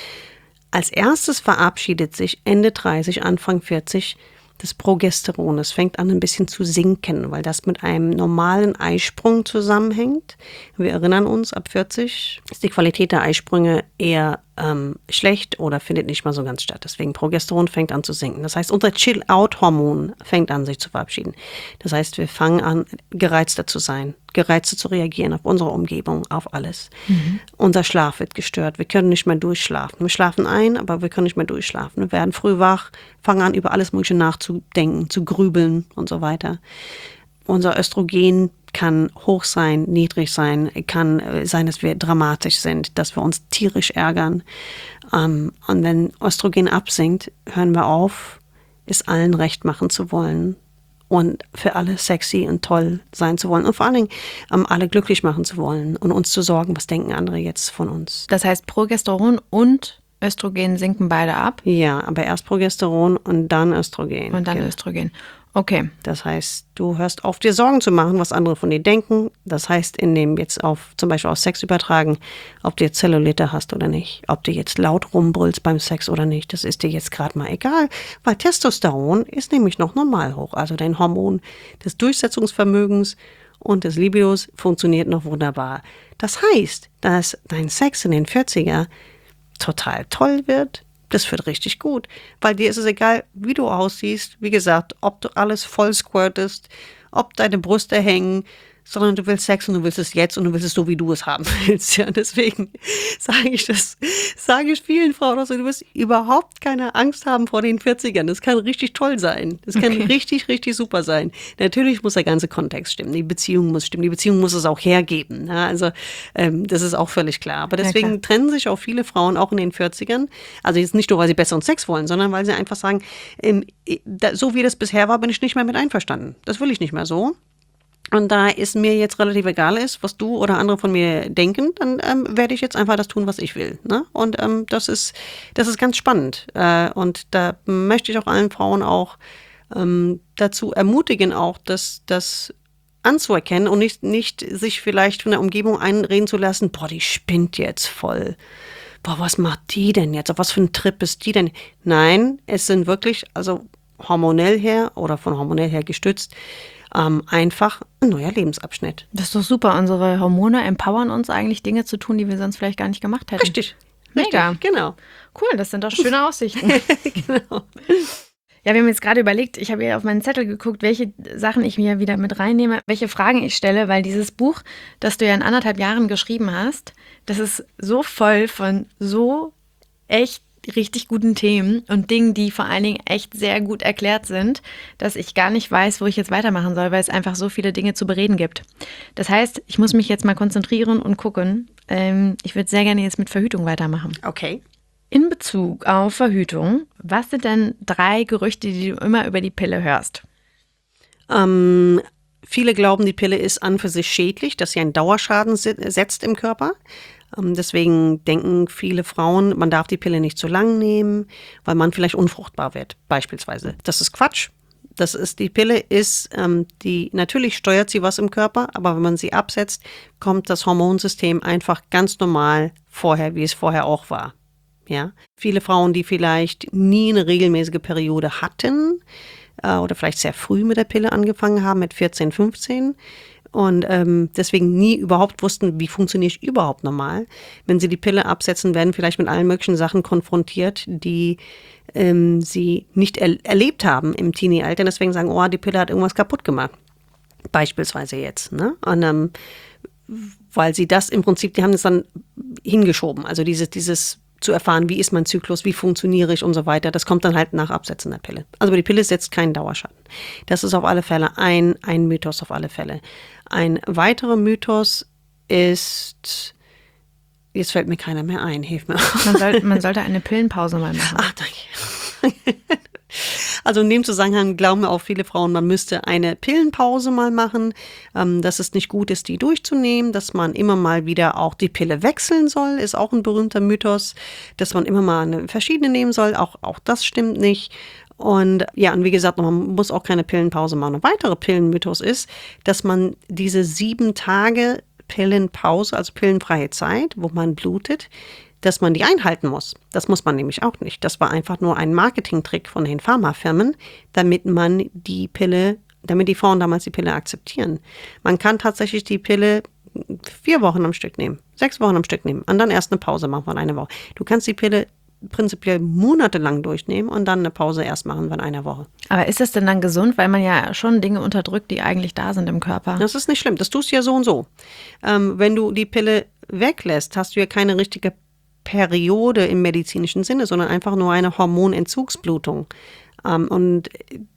Als erstes verabschiedet sich Ende 30, Anfang 40 das Progesteron. Es fängt an, ein bisschen zu sinken, weil das mit einem normalen Eisprung zusammenhängt. Wir erinnern uns, ab 40 ist die Qualität der Eisprünge eher schlecht oder findet nicht mal so ganz statt. Deswegen Progesteron fängt an zu sinken. Das heißt, unser Chill-Out-Hormon fängt an, sich zu verabschieden. Das heißt, wir fangen an, gereizter zu sein, gereizter zu reagieren auf unsere Umgebung, auf alles. Unser Schlaf wird gestört. Wir können nicht mehr durchschlafen. Wir schlafen ein, aber wir können nicht mehr durchschlafen. Wir werden früh wach, fangen an, über alles Mögliche nachzudenken, zu grübeln und so weiter. Unser Östrogen kann hoch sein, niedrig sein, kann sein, dass wir dramatisch sind, dass wir uns tierisch ärgern. Und wenn Östrogen absinkt, hören wir auf, es allen recht machen zu wollen und für alle sexy und toll sein zu wollen und vor allen Dingen alle glücklich machen zu wollen und uns zu sorgen, was denken andere jetzt von uns. Das heißt, Progesteron und Östrogen sinken beide ab? Ja, aber erst Progesteron und dann Östrogen. Und dann Östrogen. Okay. Das heißt, du hörst auf, dir Sorgen zu machen, was andere von dir denken. Das heißt, in dem jetzt zum Beispiel auf Sex übertragen, ob du jetzt Zellulite hast oder nicht, ob du jetzt laut rumbrüllst beim Sex oder nicht, das ist dir jetzt gerade mal egal, weil Testosteron ist nämlich noch normal hoch. Also dein Hormon des Durchsetzungsvermögens und des Libidos funktioniert noch wunderbar. Das heißt, dass dein Sex in den 40er total toll wird. Das wird richtig gut, weil dir ist es egal, wie du aussiehst. Wie gesagt, ob du alles voll squirtest, ob deine Brüste hängen, sondern du willst Sex und du willst es jetzt und du willst es so, wie du es haben willst. Ja, deswegen sage ich vielen Frauen auch so, du wirst überhaupt keine Angst haben vor den 40ern. Das kann richtig toll sein. Das kann richtig, richtig super sein. Natürlich muss der ganze Kontext stimmen. Die Beziehung muss stimmen. Die Beziehung muss es auch hergeben. Ja, also das ist auch völlig klar. Aber deswegen trennen sich auch viele Frauen auch in den 40ern. Also jetzt nicht nur, weil sie besseren Sex wollen, sondern weil sie einfach sagen, so wie das bisher war, bin ich nicht mehr mit einverstanden. Das will ich nicht mehr so. Und da es mir jetzt relativ egal ist, was du oder andere von mir denken, dann werde ich jetzt einfach das tun, was ich will. Ne? Und das ist ganz spannend. Und da möchte ich auch allen Frauen auch dazu ermutigen, auch das anzuerkennen und nicht sich vielleicht von der Umgebung einreden zu lassen, boah, die spinnt jetzt voll. Boah, was macht die denn jetzt? Auf was für ein Trip ist die denn? Nein, es sind wirklich, also hormonell her oder von hormonell her gestützt, einfach ein neuer Lebensabschnitt. Das ist doch super. Unsere Hormone empowern uns eigentlich, Dinge zu tun, die wir sonst vielleicht gar nicht gemacht hätten. Richtig. Mega. Richtig, genau. Cool, das sind doch schöne Aussichten. Genau. Ja, wir haben jetzt gerade überlegt, ich habe hier auf meinen Zettel geguckt, welche Sachen ich mir wieder mit reinnehme, welche Fragen ich stelle, weil dieses Buch, das du ja in 1,5 Jahren geschrieben hast, das ist so voll von so echt richtig guten Themen und Dingen, die vor allen Dingen echt sehr gut erklärt sind, dass ich gar nicht weiß, wo ich jetzt weitermachen soll, weil es einfach so viele Dinge zu bereden gibt. Das heißt, ich muss mich jetzt mal konzentrieren und gucken. Ich würde sehr gerne jetzt mit Verhütung weitermachen. Okay. In Bezug auf Verhütung, was sind denn 3 Gerüchte, die du immer über die Pille hörst? Viele glauben, die Pille ist an für sich schädlich, dass sie einen Dauerschaden setzt im Körper. Deswegen denken viele Frauen, man darf die Pille nicht zu lang nehmen, weil man vielleicht unfruchtbar wird, beispielsweise. Das ist Quatsch. Die Pille ist, natürlich steuert sie was im Körper, aber wenn man sie absetzt, kommt das Hormonsystem einfach ganz normal vorher, wie es vorher auch war. Ja? Viele Frauen, die vielleicht nie eine regelmäßige Periode hatten oder vielleicht sehr früh mit der Pille angefangen haben, mit 14, 15 und deswegen nie überhaupt wussten, wie funktioniere ich überhaupt normal. Wenn sie die Pille absetzen, werden vielleicht mit allen möglichen Sachen konfrontiert, die sie nicht erlebt haben im Teenie-Alter. Deswegen sagen, oh, die Pille hat irgendwas kaputt gemacht. Beispielsweise jetzt. Ne? Und weil sie das im Prinzip, die haben das dann hingeschoben. Also dieses zu erfahren, wie ist mein Zyklus, wie funktioniere ich und so weiter, das kommt dann halt nach Absetzen der Pille. Also die Pille setzt keinen Dauerschaden. Das ist auf alle Fälle ein Mythos auf alle Fälle. Ein weiterer Mythos ist, jetzt fällt mir keiner mehr ein, hilf mir. Man sollte eine Pillenpause mal machen. Ach, danke. Also in dem Zusammenhang glauben auch viele Frauen, man müsste eine Pillenpause mal machen, dass es nicht gut ist, die durchzunehmen, dass man immer mal wieder auch die Pille wechseln soll, ist auch ein berühmter Mythos, dass man immer mal eine verschiedene nehmen soll, auch das stimmt nicht. Und ja, und wie gesagt, man muss auch keine Pillenpause machen. Ein weiterer Pillenmythos ist, dass man diese 7 Tage Pillenpause, also pillenfreie Zeit, wo man blutet, dass man die einhalten muss. Das muss man nämlich auch nicht. Das war einfach nur ein Marketingtrick von den Pharmafirmen, damit die Frauen damals die Pille akzeptieren. Man kann tatsächlich die Pille 4 Wochen am Stück nehmen, 6 Wochen am Stück nehmen und dann erst eine Pause machen von einer Woche. Du kannst die Pille prinzipiell monatelang durchnehmen und dann eine Pause erst machen von einer Woche. Aber ist das denn dann gesund, weil man ja schon Dinge unterdrückt, die eigentlich da sind im Körper? Das ist nicht schlimm, das tust du ja so und so. Wenn du die Pille weglässt, hast du ja keine richtige Periode im medizinischen Sinne, sondern einfach nur eine Hormonentzugsblutung. Und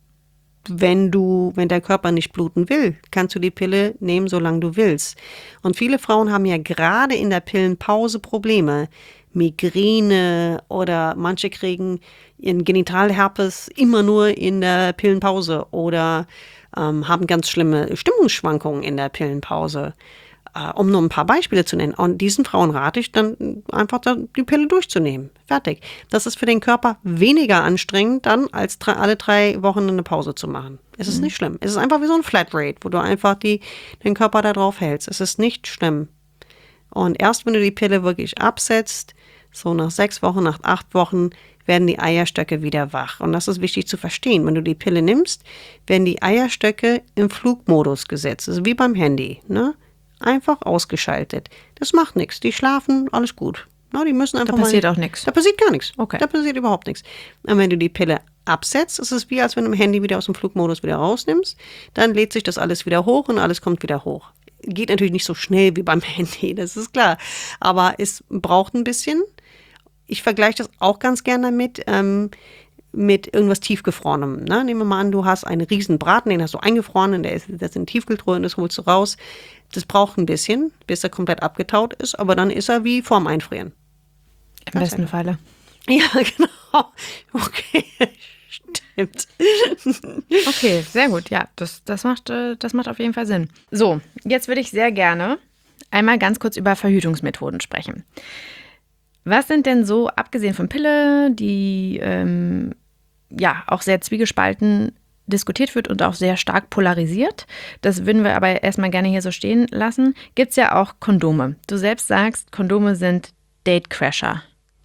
wenn der Körper nicht bluten will, kannst du die Pille nehmen, solange du willst. Und viele Frauen haben ja gerade in der Pillenpause Probleme. Migräne oder manche kriegen ihren Genitalherpes immer nur in der Pillenpause oder haben ganz schlimme Stimmungsschwankungen in der Pillenpause. Um nur ein paar Beispiele zu nennen. Und diesen Frauen rate ich dann einfach die Pille durchzunehmen. Fertig. Das ist für den Körper weniger anstrengend dann, als alle 3 Wochen eine Pause zu machen. Es ist nicht schlimm. Es ist einfach wie so ein Flatrate, wo du einfach den Körper da drauf hältst. Es ist nicht schlimm. Und erst wenn du die Pille wirklich absetzt, so nach 6 Wochen, nach 8 Wochen, werden die Eierstöcke wieder wach. Und das ist wichtig zu verstehen. Wenn du die Pille nimmst, werden die Eierstöcke im Flugmodus gesetzt. Das ist wie beim Handy, ne? Einfach ausgeschaltet. Das macht nichts. Die schlafen, alles gut. Na, die müssen einfach da passiert auch nichts. Da passiert gar nichts. Okay. Da passiert überhaupt nichts. Und wenn du die Pille absetzt, ist es wie, als wenn du im Handy wieder aus dem Flugmodus wieder rausnimmst. Dann lädt sich das alles wieder hoch und alles kommt wieder hoch. Geht natürlich nicht so schnell wie beim Handy, das ist klar. Aber es braucht ein bisschen. Ich vergleiche das auch ganz gerne mit irgendwas Tiefgefrorenem. Ne? Nehmen wir mal an, du hast einen riesen Braten, den hast du eingefroren, und der ist in Tiefkühltruhe und das holst du raus. Das braucht ein bisschen, bis er komplett abgetaut ist, aber dann ist er wie vorm Einfrieren. Im besten Falle. Ja, genau. Okay, stimmt. Okay, sehr gut. Ja, das macht auf jeden Fall Sinn. So, jetzt würde ich sehr gerne einmal ganz kurz über Verhütungsmethoden sprechen. Was sind denn so, abgesehen von Pille, die auch sehr zwiegespalten diskutiert wird und auch sehr stark polarisiert, das würden wir aber erstmal gerne hier so stehen lassen, gibt es ja auch Kondome. Du selbst sagst, Kondome sind Datecrasher.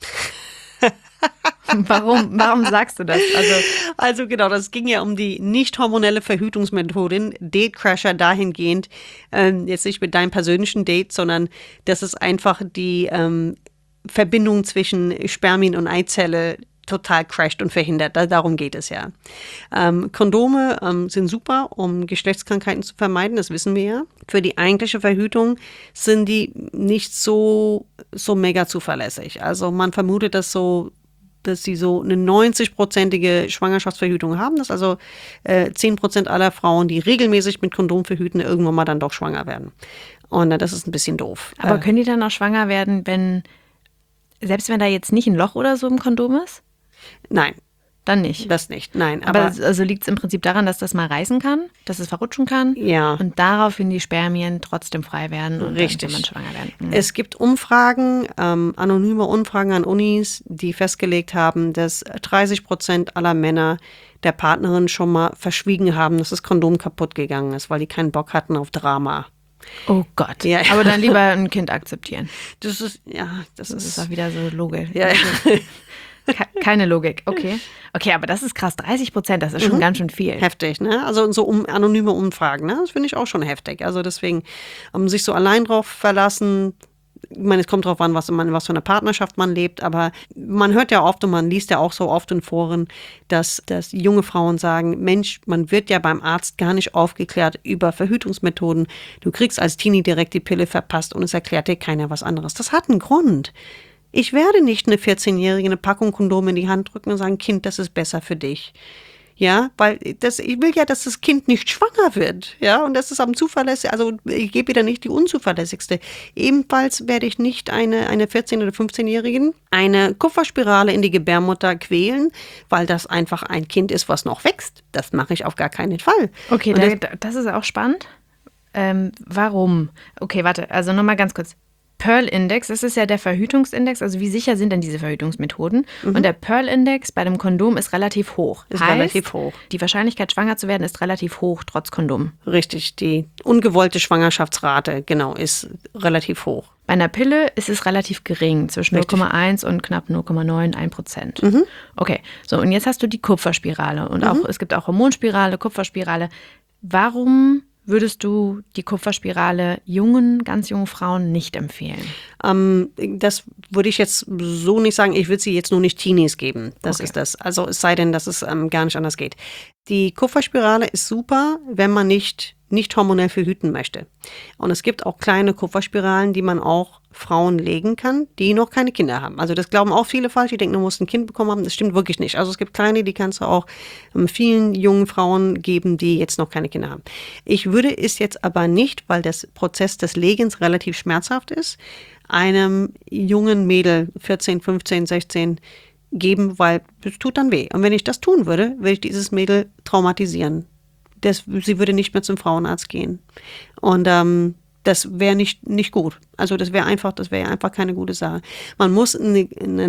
Warum sagst du das? Also genau, das ging ja um die nicht hormonelle Verhütungsmethodin, Datecrasher dahingehend, jetzt nicht mit deinem persönlichen Date, sondern das ist einfach die Verbindung zwischen Spermien und Eizelle total crasht und verhindert. Darum geht es ja. Kondome sind super, um Geschlechtskrankheiten zu vermeiden, das wissen wir ja. Für die eigentliche Verhütung sind die nicht so mega zuverlässig. Also man vermutet dass sie so eine 90-prozentige Schwangerschaftsverhütung haben. Das ist also 10% aller Frauen, die regelmäßig mit Kondom verhüten, irgendwann mal dann doch schwanger werden. Und das ist ein bisschen doof. Aber können die dann auch schwanger werden, selbst wenn da jetzt nicht ein Loch oder so im Kondom ist? Nein. Dann nicht. Das nicht, nein. Aber also liegt es im Prinzip daran, dass das mal reißen kann, dass es verrutschen kann und daraufhin die Spermien trotzdem frei werden und richtig. Dann kann man schwanger werden. Mhm. Es gibt Umfragen, anonyme Umfragen an Unis, die festgelegt haben, dass 30% aller Männer der Partnerin schon mal verschwiegen haben, dass das Kondom kaputt gegangen ist, weil die keinen Bock hatten auf Drama. Oh Gott. Ja. Aber dann lieber ein Kind akzeptieren. Das ist auch wieder so logisch. Ja. Keine Logik, okay. Okay, aber das ist krass, 30%, das ist schon ganz schön viel. Heftig, ne? Also so anonyme Umfragen, ne? Das finde ich auch schon heftig. Also deswegen sich so allein drauf verlassen, ich meine, es kommt drauf an, was für eine Partnerschaft man lebt, aber man hört ja oft und man liest ja auch so oft in Foren, dass junge Frauen sagen, Mensch, man wird ja beim Arzt gar nicht aufgeklärt über Verhütungsmethoden. Du kriegst als Teenie direkt die Pille verpasst und es erklärt dir keiner was anderes. Das hat einen Grund. Ich werde nicht eine 14-Jährige eine Packung Kondome in die Hand drücken und sagen, Kind, das ist besser für dich. Ja, weil ich will ja, dass das Kind nicht schwanger wird. Ja, und das ist am zuverlässigsten, also ich gebe wieder nicht die unzuverlässigste. Ebenfalls werde ich nicht eine 14- oder 15-Jährigen eine Kupferspirale in die Gebärmutter quälen, weil das einfach ein Kind ist, was noch wächst. Das mache ich auf gar keinen Fall. Okay, das ist auch spannend. Warum? Okay, warte, also nochmal ganz kurz. Pearl-Index, das ist ja der Verhütungsindex, also wie sicher sind denn diese Verhütungsmethoden? Und der Pearl-Index bei dem Kondom ist relativ hoch. Relativ hoch. Die Wahrscheinlichkeit, schwanger zu werden, ist relativ hoch, trotz Kondom. Richtig, die ungewollte Schwangerschaftsrate, genau, ist relativ hoch. Bei einer Pille ist es relativ gering, zwischen 0,1 und knapp 0,91%. Okay, so und jetzt hast du die Kupferspirale und auch es gibt auch Hormonspirale, Kupferspirale. Warum würdest du die Kupferspirale ganz jungen Frauen nicht empfehlen? Das würde ich jetzt so nicht sagen. Ich würde sie jetzt nur nicht Teenies geben. Das ist das. Also es sei denn, dass es gar nicht anders geht. Die Kupferspirale ist super, wenn man nicht hormonell verhüten möchte. Und es gibt auch kleine Kupferspiralen, die man auch Frauen legen kann, die noch keine Kinder haben. Also das glauben auch viele falsch. Die denken, du musst ein Kind bekommen haben. Das stimmt wirklich nicht. Also es gibt kleine, die kannst du auch vielen jungen Frauen geben, die jetzt noch keine Kinder haben. Ich würde es jetzt aber nicht, weil der Prozess des Legens relativ schmerzhaft ist, einem jungen Mädel, 14, 15, 16, geben, weil es tut dann weh. Und wenn ich das tun würde, würde ich dieses Mädel traumatisieren. Sie würde nicht mehr zum Frauenarzt gehen. Und das wäre nicht gut. Also das wäre einfach keine gute Sache. Man muss eine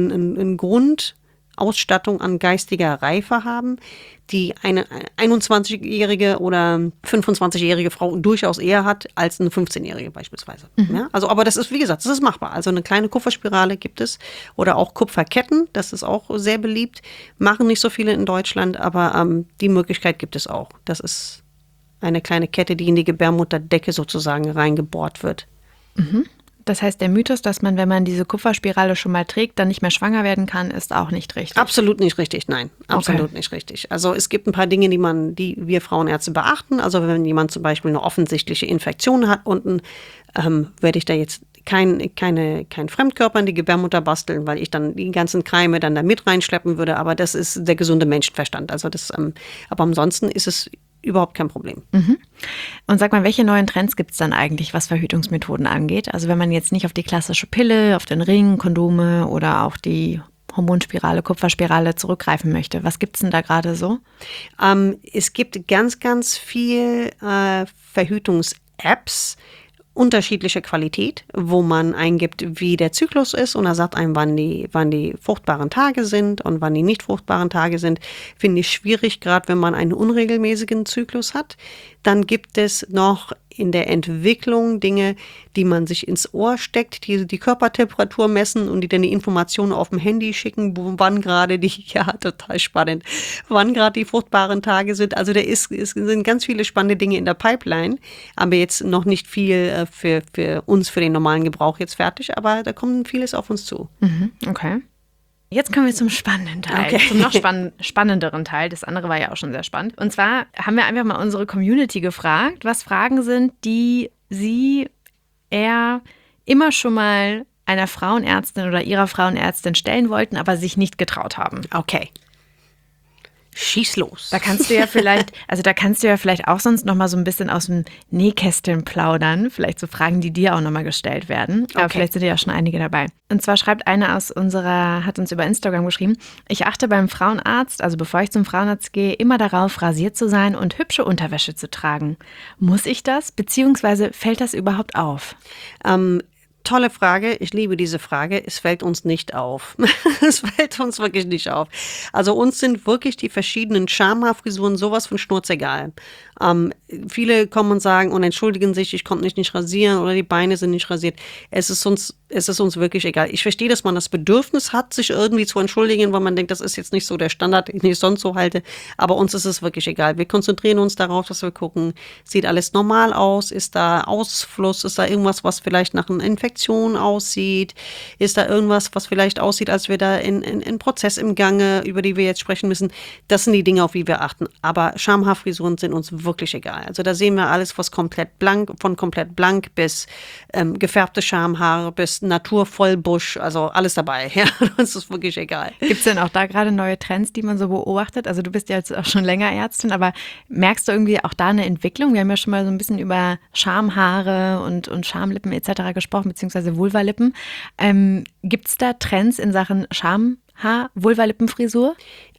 Grundausstattung an geistiger Reife haben, die eine 21-jährige oder 25-jährige Frau durchaus eher hat als eine 15-jährige beispielsweise. Ja? Also, aber das ist, wie gesagt, das ist machbar. Also eine kleine Kupferspirale gibt es oder auch Kupferketten, das ist auch sehr beliebt. Machen nicht so viele in Deutschland, aber die Möglichkeit gibt es auch. Das ist eine kleine Kette, die in die Gebärmutterdecke sozusagen reingebohrt wird. Das heißt, der Mythos, dass man, wenn man diese Kupferspirale schon mal trägt, dann nicht mehr schwanger werden kann, ist auch nicht richtig. Absolut nicht richtig, nein. Absolut nicht richtig. Also es gibt ein paar Dinge, die wir Frauenärzte beachten. Also wenn jemand zum Beispiel eine offensichtliche Infektion hat unten, werde ich da jetzt kein Fremdkörper in die Gebärmutter basteln, weil ich dann die ganzen Keime dann da mit reinschleppen würde. Aber das ist der gesunde Menschenverstand. Also aber ansonsten ist es überhaupt kein Problem. Und sag mal, welche neuen Trends gibt es dann eigentlich, was Verhütungsmethoden angeht? Also wenn man jetzt nicht auf die klassische Pille, auf den Ring, Kondome oder auch die Hormonspirale, Kupferspirale zurückgreifen möchte. Was gibt es denn da gerade so? Es gibt ganz, ganz viel Verhütungs-Apps, unterschiedliche Qualität, wo man eingibt, wie der Zyklus ist und er sagt einem, wann die fruchtbaren Tage sind und wann die nicht fruchtbaren Tage sind. Finde ich schwierig, gerade wenn man einen unregelmäßigen Zyklus hat. Dann gibt es noch in der Entwicklung Dinge, die man sich ins Ohr steckt, die Körpertemperatur messen und die dann die Informationen auf dem Handy schicken, wann gerade total spannend, wann gerade die fruchtbaren Tage sind. Also es sind ganz viele spannende Dinge in der Pipeline, aber jetzt noch nicht viel für uns, für den normalen Gebrauch jetzt fertig, aber da kommt vieles auf uns zu. Okay. Jetzt kommen wir zum spannenden Teil, zum noch spannenderen Teil. Das andere war ja auch schon sehr spannend. Und zwar haben wir einfach mal unsere Community gefragt, was Fragen sind, die sie eher immer schon mal einer Frauenärztin oder ihrer Frauenärztin stellen wollten, aber sich nicht getraut haben. Okay. Schieß los. Da kannst du ja vielleicht auch sonst noch mal so ein bisschen aus dem Nähkästchen plaudern. Vielleicht so Fragen, die dir auch noch mal gestellt werden. Aber vielleicht sind ja auch schon einige dabei. Und zwar schreibt eine hat uns über Instagram geschrieben: Ich achte beim Frauenarzt, also bevor ich zum Frauenarzt gehe, immer darauf, rasiert zu sein und hübsche Unterwäsche zu tragen. Muss ich das? Beziehungsweise fällt das überhaupt auf? Tolle Frage. Ich liebe diese Frage. Es fällt uns nicht auf. Es fällt uns wirklich nicht auf. Also uns sind wirklich die verschiedenen Schamhaarfrisuren sowas von schnurzegal. Viele kommen und sagen und entschuldigen sich, ich konnte mich nicht rasieren oder die Beine sind nicht rasiert. Es ist uns wirklich egal. Ich verstehe, dass man das Bedürfnis hat, sich irgendwie zu entschuldigen, weil man denkt, das ist jetzt nicht so der Standard, den ich sonst so halte. Aber uns ist es wirklich egal. Wir konzentrieren uns darauf, dass wir gucken, sieht alles normal aus? Ist da Ausfluss? Ist da irgendwas, was vielleicht nach einer Infektion aussieht? Ist da irgendwas, was vielleicht aussieht, als wäre da ein Prozess im Gange, über die wir jetzt sprechen müssen? Das sind die Dinge, auf die wir achten. Aber Schamhaarfrisuren sind uns wirklich egal. Also da sehen wir alles, was von komplett blank bis gefärbte Schamhaare bis Naturvollbusch, also alles dabei. Ja, uns ist wirklich egal. Gibt es denn auch da gerade neue Trends, die man so beobachtet? Also du bist ja jetzt auch schon länger Ärztin, aber merkst du irgendwie auch da eine Entwicklung? Wir haben ja schon mal so ein bisschen über Schamhaare und Schamlippen etc. gesprochen, beziehungsweise Vulvalippen. Gibt es da Trends in Sachen Schamhaar, Vulvalippenfrisur?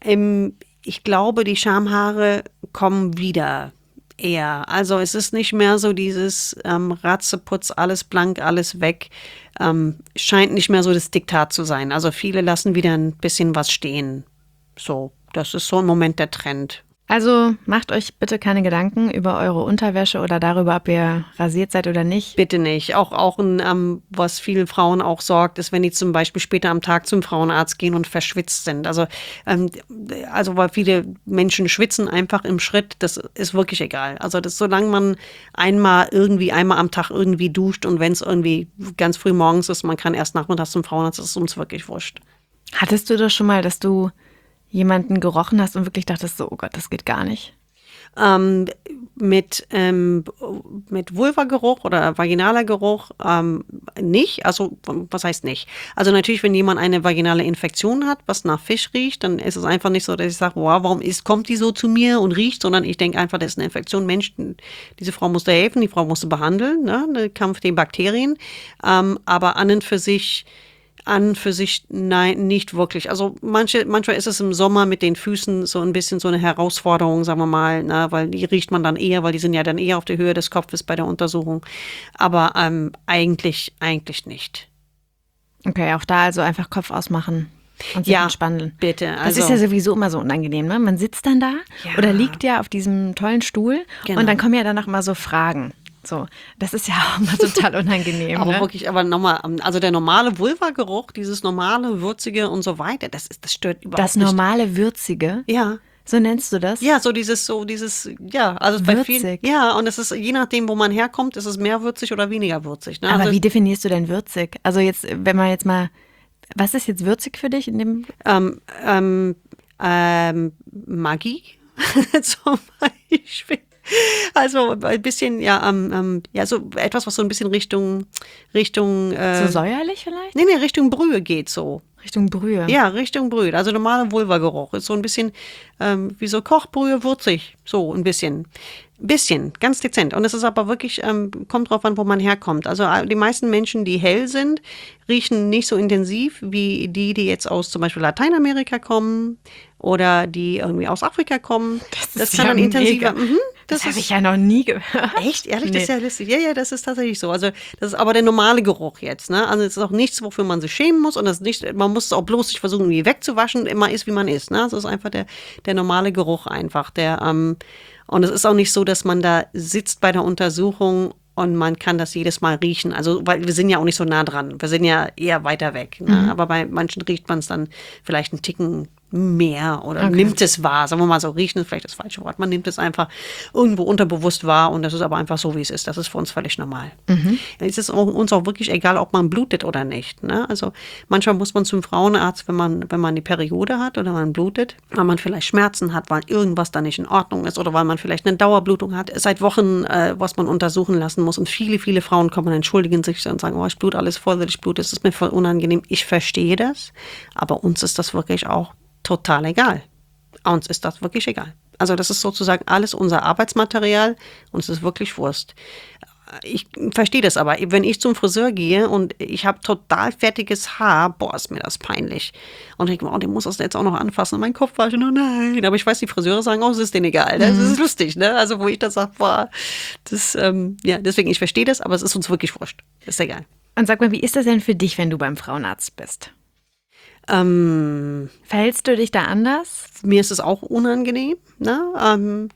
Ich glaube, die Schamhaare kommen wieder eher. Also es ist nicht mehr so dieses Ratzeputz, alles blank, alles weg. Scheint nicht mehr so das Diktat zu sein. Also viele lassen wieder ein bisschen was stehen. So, das ist so im Moment der Trend. Also macht euch bitte keine Gedanken über eure Unterwäsche oder darüber, ob ihr rasiert seid oder nicht. Bitte nicht. Auch was vielen Frauen auch sorgt, ist, wenn die zum Beispiel später am Tag zum Frauenarzt gehen und verschwitzt sind. Also weil viele Menschen schwitzen einfach im Schritt, das ist wirklich egal. Also solange man einmal am Tag irgendwie duscht und wenn es irgendwie ganz früh morgens ist, man kann erst nachmittags zum Frauenarzt, das ist uns wirklich wurscht. Hattest du das schon mal, dass du jemanden gerochen hast und wirklich dachtest so, oh Gott, das geht gar nicht? Mit Vulvageruch oder vaginaler Geruch nicht. Also was heißt nicht? Also natürlich, wenn jemand eine vaginale Infektion hat, was nach Fisch riecht, dann ist es einfach nicht so, dass ich sage, wow, kommt die so zu mir und riecht, sondern ich denke einfach, das ist eine Infektion. Mensch, diese Frau musste helfen, die Frau musste behandeln, ne? Der Kampf gegen Bakterien. Aber an und für sich nein, nicht wirklich. Also manchmal ist es im Sommer mit den Füßen so ein bisschen so eine Herausforderung, sagen wir mal, ne, weil die riecht man dann eher, weil die sind ja dann eher auf der Höhe des Kopfes bei der Untersuchung. Aber eigentlich nicht. Okay, auch da also einfach Kopf ausmachen und sich entspannen. Bitte. Das ist ja sowieso immer so unangenehm, ne? Man sitzt dann da oder liegt ja auf diesem tollen Stuhl und dann kommen ja danach immer so Fragen. So, das ist ja auch mal total unangenehm. Aber ne? wirklich, nochmal, also der normale Vulvageruch, dieses normale Würzige und so weiter, das stört überhaupt nicht. Das normale Würzige? Ja. So nennst du das? Ja, also bei vielen, ja, und es ist, je nachdem, wo man herkommt, ist es mehr würzig oder weniger würzig. Ne? Aber also wie definierst du denn würzig? Also jetzt, wenn man jetzt mal, was ist jetzt würzig für dich in dem? Magie zum Beispiel. Also ein bisschen, so etwas, was so ein bisschen Richtung so säuerlich vielleicht? Nee, Richtung Brühe geht so. Richtung Brühe? Ja, Richtung Brühe. Also normaler Vulvageruch ist so ein bisschen wie so Kochbrühe, würzig. So ein bisschen. Ganz dezent. Und es ist aber wirklich, kommt drauf an, wo man herkommt. Also die meisten Menschen, die hell sind, riechen nicht so intensiv wie die jetzt aus zum Beispiel Lateinamerika kommen oder die irgendwie aus Afrika kommen. Das kann dann intensiver. Das habe ich ja noch nie gehört. Echt? Ehrlich? Nee. Das ist ja lustig. Ja, das ist tatsächlich so. Also das ist aber der normale Geruch jetzt. Ne? Also es ist auch nichts, wofür man sich schämen muss. Und man muss es auch bloß sich versuchen, irgendwie wegzuwaschen. Immer ist, wie man ist. Ne? Das ist einfach der normale Geruch einfach. Und es ist auch nicht so, dass man da sitzt bei der Untersuchung und man kann das jedes Mal riechen. Also, weil wir sind ja auch nicht so nah dran. Wir sind ja eher weiter weg. Ne? Aber bei manchen riecht man es dann vielleicht einen Ticken mehr oder nimmt es wahr. Sagen wir mal so, riechen ist vielleicht das falsche Wort. Man nimmt es einfach irgendwo unterbewusst wahr und das ist aber einfach so, wie es ist. Das ist für uns völlig normal. Es ist uns auch wirklich egal, ob man blutet oder nicht. Ne? Also manchmal muss man zum Frauenarzt, wenn man die Periode hat oder man blutet, weil man vielleicht Schmerzen hat, weil irgendwas da nicht in Ordnung ist oder weil man vielleicht eine Dauerblutung hat. Seit Wochen, was man untersuchen lassen muss und viele, viele Frauen kommen und entschuldigen sich und sagen, oh, ich blute alles voll, ich blute, es ist mir voll unangenehm. Ich verstehe das, aber uns ist das wirklich auch total egal. Uns ist das wirklich egal. Also das ist sozusagen alles unser Arbeitsmaterial und es ist wirklich Wurst. Ich verstehe das aber, wenn ich zum Friseur gehe und ich habe total fettiges Haar, boah, ist mir das peinlich. Und ich denke, oh, der muss das jetzt auch noch anfassen. Und mein Kopf war schon, oh nein. Aber ich weiß, die Friseure sagen, oh, es ist denen egal. Das ist lustig, ne? Also wo ich das sage, boah, deswegen, ich verstehe das, aber es ist uns wirklich wurscht. Ist egal. Und sag mal, wie ist das denn für dich, wenn du beim Frauenarzt bist? Verhältst du dich da anders? Mir ist es auch unangenehm. Ne?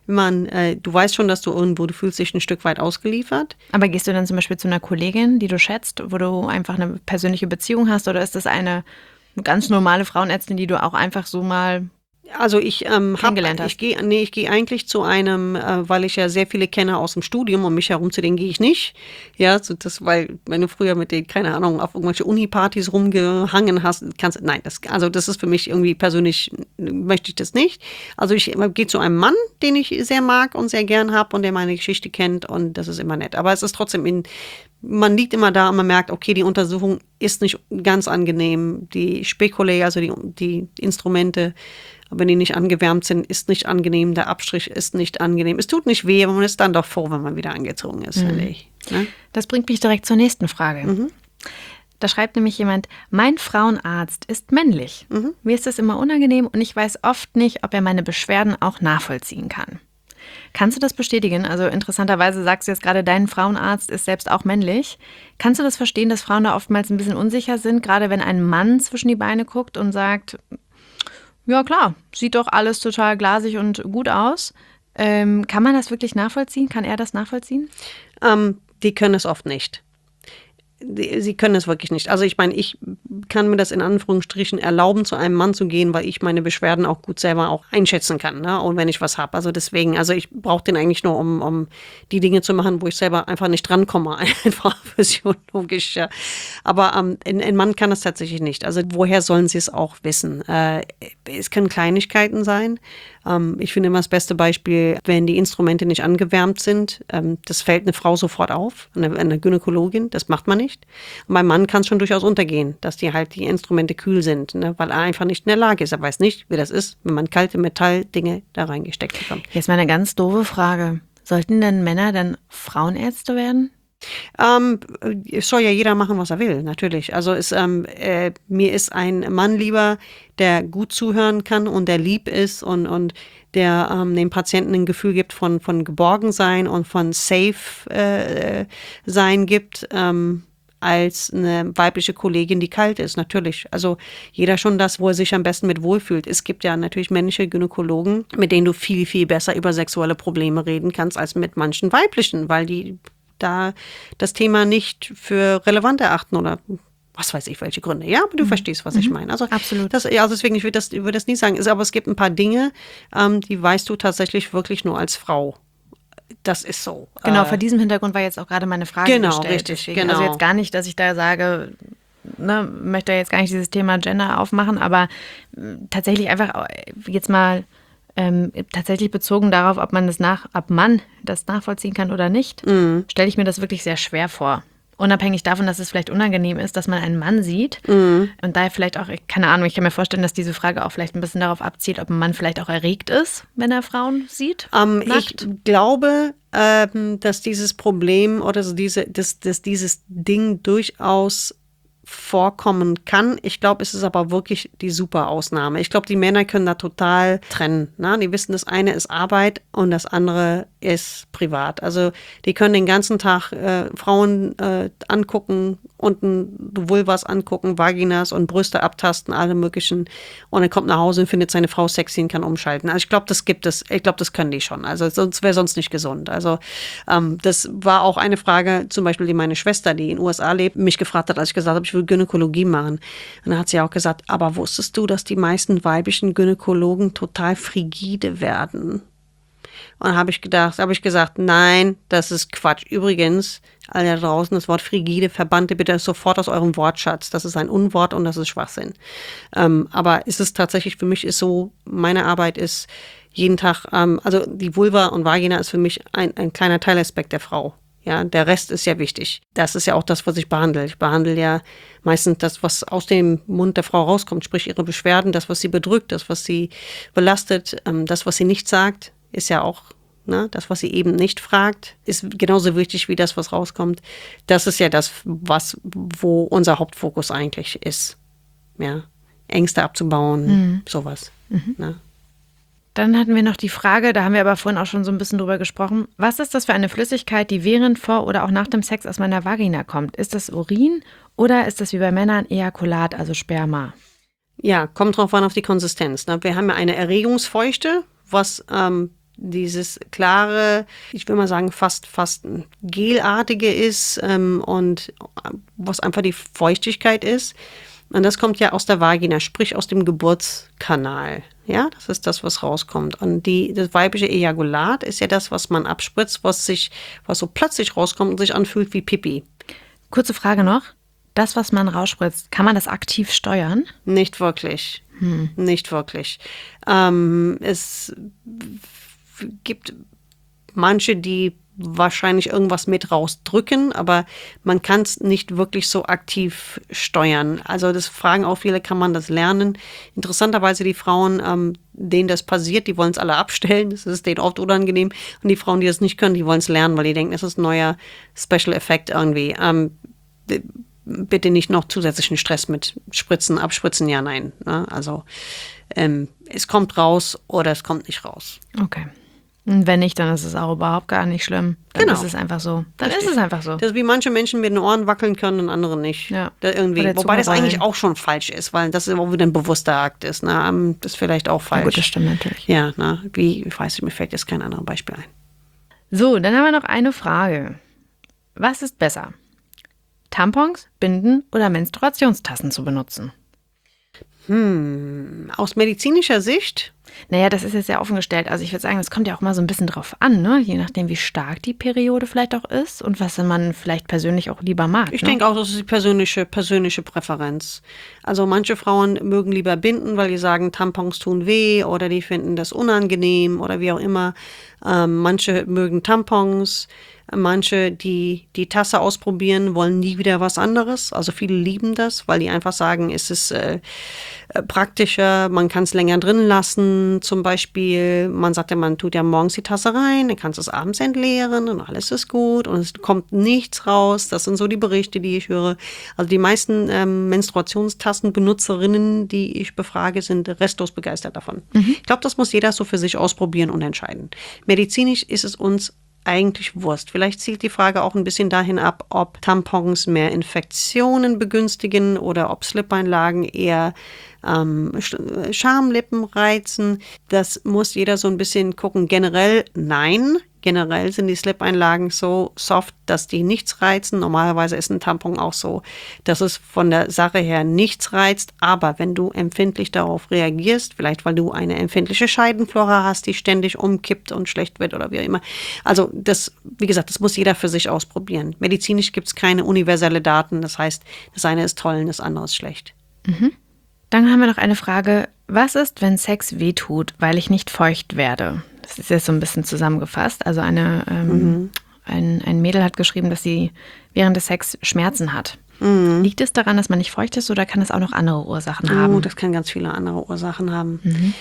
Du weißt schon, dass du fühlst dich ein Stück weit ausgeliefert. Aber gehst du dann zum Beispiel zu einer Kollegin, die du schätzt, wo du einfach eine persönliche Beziehung hast? Oder ist das eine ganz normale Frauenärztin, die du auch einfach so mal Also ich kennengelernt hast? Ich gehe eigentlich zu einem, weil ich ja sehr viele kenne aus dem Studium, um mich herum zu denen gehe ich nicht. Ja, so weil wenn du früher mit denen, keine Ahnung, auf irgendwelche Uni-Partys rumgehangen hast, das ist für mich irgendwie persönlich, möchte ich das nicht. Also ich gehe zu einem Mann, den ich sehr mag und sehr gern habe und der meine Geschichte kennt und das ist immer nett. Aber es ist trotzdem man liegt immer da und man merkt, okay, die Untersuchung ist nicht ganz angenehm. Die Spekulé, also die Instrumente, wenn die nicht angewärmt sind, ist nicht angenehm. Der Abstrich ist nicht angenehm. Es tut nicht weh, aber man ist dann doch froh, wenn man wieder angezogen ist, finde ich. Ne? Das bringt mich direkt zur nächsten Frage. Da schreibt nämlich jemand, mein Frauenarzt ist männlich. Mir ist das immer unangenehm und ich weiß oft nicht, ob er meine Beschwerden auch nachvollziehen kann. Kannst du das bestätigen? Also interessanterweise sagst du jetzt gerade, dein Frauenarzt ist selbst auch männlich. Kannst du das verstehen, dass Frauen da oftmals ein bisschen unsicher sind, gerade wenn ein Mann zwischen die Beine guckt und sagt, ja klar, sieht doch alles total glasig und gut aus. Kann man das wirklich nachvollziehen? Kann er das nachvollziehen? Die können es oft nicht. Sie können es wirklich nicht. Also ich meine, ich kann mir das in Anführungsstrichen erlauben, zu einem Mann zu gehen, weil ich meine Beschwerden auch gut selber auch einschätzen kann, ne? Und wenn ich was habe. Also deswegen, ich brauche den eigentlich nur, um die Dinge zu machen, wo ich selber einfach nicht drankomme. Einfach physiologisch. Ja. Aber ein Mann kann das tatsächlich nicht. Also woher sollen sie es auch wissen? Es können Kleinigkeiten sein. Ich finde immer das beste Beispiel, wenn die Instrumente nicht angewärmt sind, das fällt eine Frau sofort auf, eine Gynäkologin, das macht man nicht. Und beim Mann kann es schon durchaus untergehen, dass die Instrumente kühl sind, ne, weil er einfach nicht in der Lage ist. Er weiß nicht, wie das ist, wenn man kalte Metalldinge da reingesteckt bekommt. Jetzt mal eine ganz doofe Frage. Sollten denn Männer dann Frauenärzte werden? Es soll ja jeder machen, was er will, natürlich. Also mir ist ein Mann lieber, der gut zuhören kann und der lieb ist und der dem Patienten ein Gefühl gibt von Geborgensein und von safe sein gibt, als eine weibliche Kollegin, die kalt ist, natürlich. Also jeder schon das, wo er sich am besten mit wohlfühlt. Es gibt ja natürlich männliche Gynäkologen, mit denen du viel, viel besser über sexuelle Probleme reden kannst, als mit manchen weiblichen, weil die da das Thema nicht für relevant erachten oder was weiß ich, welche Gründe. Ja, aber du verstehst, was ich meine. Also, absolut. Deswegen, ich würde das nie sagen. Aber es gibt ein paar Dinge, die weißt du tatsächlich wirklich nur als Frau. Das ist so. Genau, vor diesem Hintergrund war jetzt auch gerade meine Frage gestellt. Richtig, deswegen, genau. Also jetzt gar nicht, dass ich da sage, möchte jetzt gar nicht dieses Thema Gender aufmachen, aber tatsächlich einfach jetzt mal tatsächlich bezogen darauf, ob man das nachvollziehen kann oder nicht, stelle ich mir das wirklich sehr schwer vor. Unabhängig davon, dass es vielleicht unangenehm ist, dass man einen Mann sieht und daher vielleicht auch, keine Ahnung, ich kann mir vorstellen, dass diese Frage auch vielleicht ein bisschen darauf abzielt, ob ein Mann vielleicht auch erregt ist, wenn er Frauen sieht. Ich glaube, dass dieses Problem oder so dieses Ding durchaus vorkommen kann. Ich glaube, es ist aber wirklich die super Ausnahme. Ich glaube, die Männer können da total trennen. Ne? Die wissen, das eine ist Arbeit und das andere ist privat. Also die können den ganzen Tag Frauen angucken, unten Vulvas angucken, Vaginas und Brüste abtasten, alle möglichen. Und er kommt nach Hause und findet seine Frau sexy und kann umschalten. Also ich glaube, das gibt es. Ich glaube, das können die schon. Also wäre sonst nicht gesund. Also das war auch eine Frage, zum Beispiel, die meine Schwester, die in den USA lebt, mich gefragt hat, als ich gesagt habe, ich will Gynäkologie machen. Und dann hat sie auch gesagt, aber wusstest du, dass die meisten weiblichen Gynäkologen total frigide werden? Und dann habe ich gesagt, nein, das ist Quatsch. Übrigens, alle da draußen, das Wort frigide, verbannte bitte sofort aus eurem Wortschatz. Das ist ein Unwort und das ist Schwachsinn. Aber ist es tatsächlich, für mich ist so, meine Arbeit ist jeden Tag, also die Vulva und Vagina ist für mich ein kleiner Teilaspekt der Frau. Ja, der Rest ist ja wichtig. Das ist ja auch das, was ich behandle. Ich behandle ja meistens das, was aus dem Mund der Frau rauskommt, sprich ihre Beschwerden, das, was sie bedrückt, das, was sie belastet, das, was sie nicht sagt, ist ja auch, ne, das, was sie eben nicht fragt, ist genauso wichtig wie das, was rauskommt. Das ist ja das, wo unser Hauptfokus eigentlich ist. Ja, Ängste abzubauen, sowas. Ne? Dann hatten wir noch die Frage, da haben wir aber vorhin auch schon so ein bisschen drüber gesprochen. Was ist das für eine Flüssigkeit, die während, vor oder auch nach dem Sex aus meiner Vagina kommt? Ist das Urin oder ist das wie bei Männern Ejakulat, also Sperma? Ja, kommt drauf an auf die Konsistenz. Ne? Wir haben ja eine Erregungsfeuchte, was dieses klare, ich will mal sagen, fast gelartige ist und was einfach die Feuchtigkeit ist. Und das kommt ja aus der Vagina, sprich aus dem Geburtskanal. Ja, das ist das, was rauskommt. Und das weibliche Ejakulat ist ja das, was man abspritzt, was so plötzlich rauskommt und sich anfühlt wie Pipi. Kurze Frage noch. Das, was man rausspritzt, kann man das aktiv steuern? Nicht wirklich. Nicht wirklich. Es gibt manche, die wahrscheinlich irgendwas mit rausdrücken, aber man kann es nicht wirklich so aktiv steuern. Also das fragen auch viele, kann man das lernen? Interessanterweise die Frauen, denen das passiert, die wollen es alle abstellen. Das ist denen oft unangenehm. Und die Frauen, die das nicht können, die wollen es lernen, weil die denken, das ist ein neuer Special Effekt irgendwie. Bitte nicht noch zusätzlichen Stress mit Spritzen, Abspritzen, ja, nein. Ne? Also es kommt raus oder es kommt nicht raus. Okay. Und wenn nicht, dann ist es auch überhaupt gar nicht schlimm. Dann ist es einfach so. Dann ist es einfach so. Das ist wie manche Menschen mit den Ohren wackeln können und andere nicht. Ja. Wobei das eigentlich auch schon falsch ist, weil das auch wieder ein bewusster Akt ist. Ne? Das ist vielleicht auch falsch. Ja, gut, das stimmt natürlich. Ja, ne? Ich weiß nicht, mir fällt jetzt kein anderes Beispiel ein. So, dann haben wir noch eine Frage. Was ist besser? Tampons, Binden oder Menstruationstassen zu benutzen? Aus medizinischer Sicht? Naja, das ist jetzt sehr offen gestellt. Also ich würde sagen, es kommt ja auch mal so ein bisschen drauf an, ne? Je nachdem, wie stark die Periode vielleicht auch ist und was man vielleicht persönlich auch lieber mag. Ich denke auch, das ist die persönliche Präferenz. Also manche Frauen mögen lieber binden, weil die sagen, Tampons tun weh oder die finden das unangenehm oder wie auch immer. Manche mögen Tampons. Manche, die Tasse ausprobieren, wollen nie wieder was anderes. Also viele lieben das, weil die einfach sagen, es ist praktischer, man kann es länger drin lassen. Zum Beispiel, man sagt ja, man tut ja morgens die Tasse rein, dann kannst du es abends entleeren und alles ist gut und es kommt nichts raus. Das sind so die Berichte, die ich höre. Also die meisten Menstruationstassenbenutzerinnen, die ich befrage, sind restlos begeistert davon. Ich glaube, das muss jeder so für sich ausprobieren und entscheiden. Medizinisch ist es uns eigentlich Wurst. Vielleicht zielt die Frage auch ein bisschen dahin ab, ob Tampons mehr Infektionen begünstigen oder ob Slip-Einlagen eher Schamlippen reizen. Das muss jeder so ein bisschen gucken. Generell nein. Generell sind die Slip-Einlagen so soft, dass die nichts reizen. Normalerweise ist ein Tampon auch so, dass es von der Sache her nichts reizt. Aber wenn du empfindlich darauf reagierst, vielleicht weil du eine empfindliche Scheidenflora hast, die ständig umkippt und schlecht wird oder wie auch immer. Also das, wie gesagt, das muss jeder für sich ausprobieren. Medizinisch gibt es keine universelle Daten. Das heißt, das eine ist toll und das andere ist schlecht. Dann haben wir noch eine Frage. Was ist, wenn Sex wehtut, weil ich nicht feucht werde? Das ist jetzt so ein bisschen zusammengefasst. Also ein Mädel hat geschrieben, dass sie während des Sex Schmerzen hat. Liegt es daran, dass man nicht feucht ist oder kann es auch noch andere Ursachen haben? Das kann ganz viele andere Ursachen haben.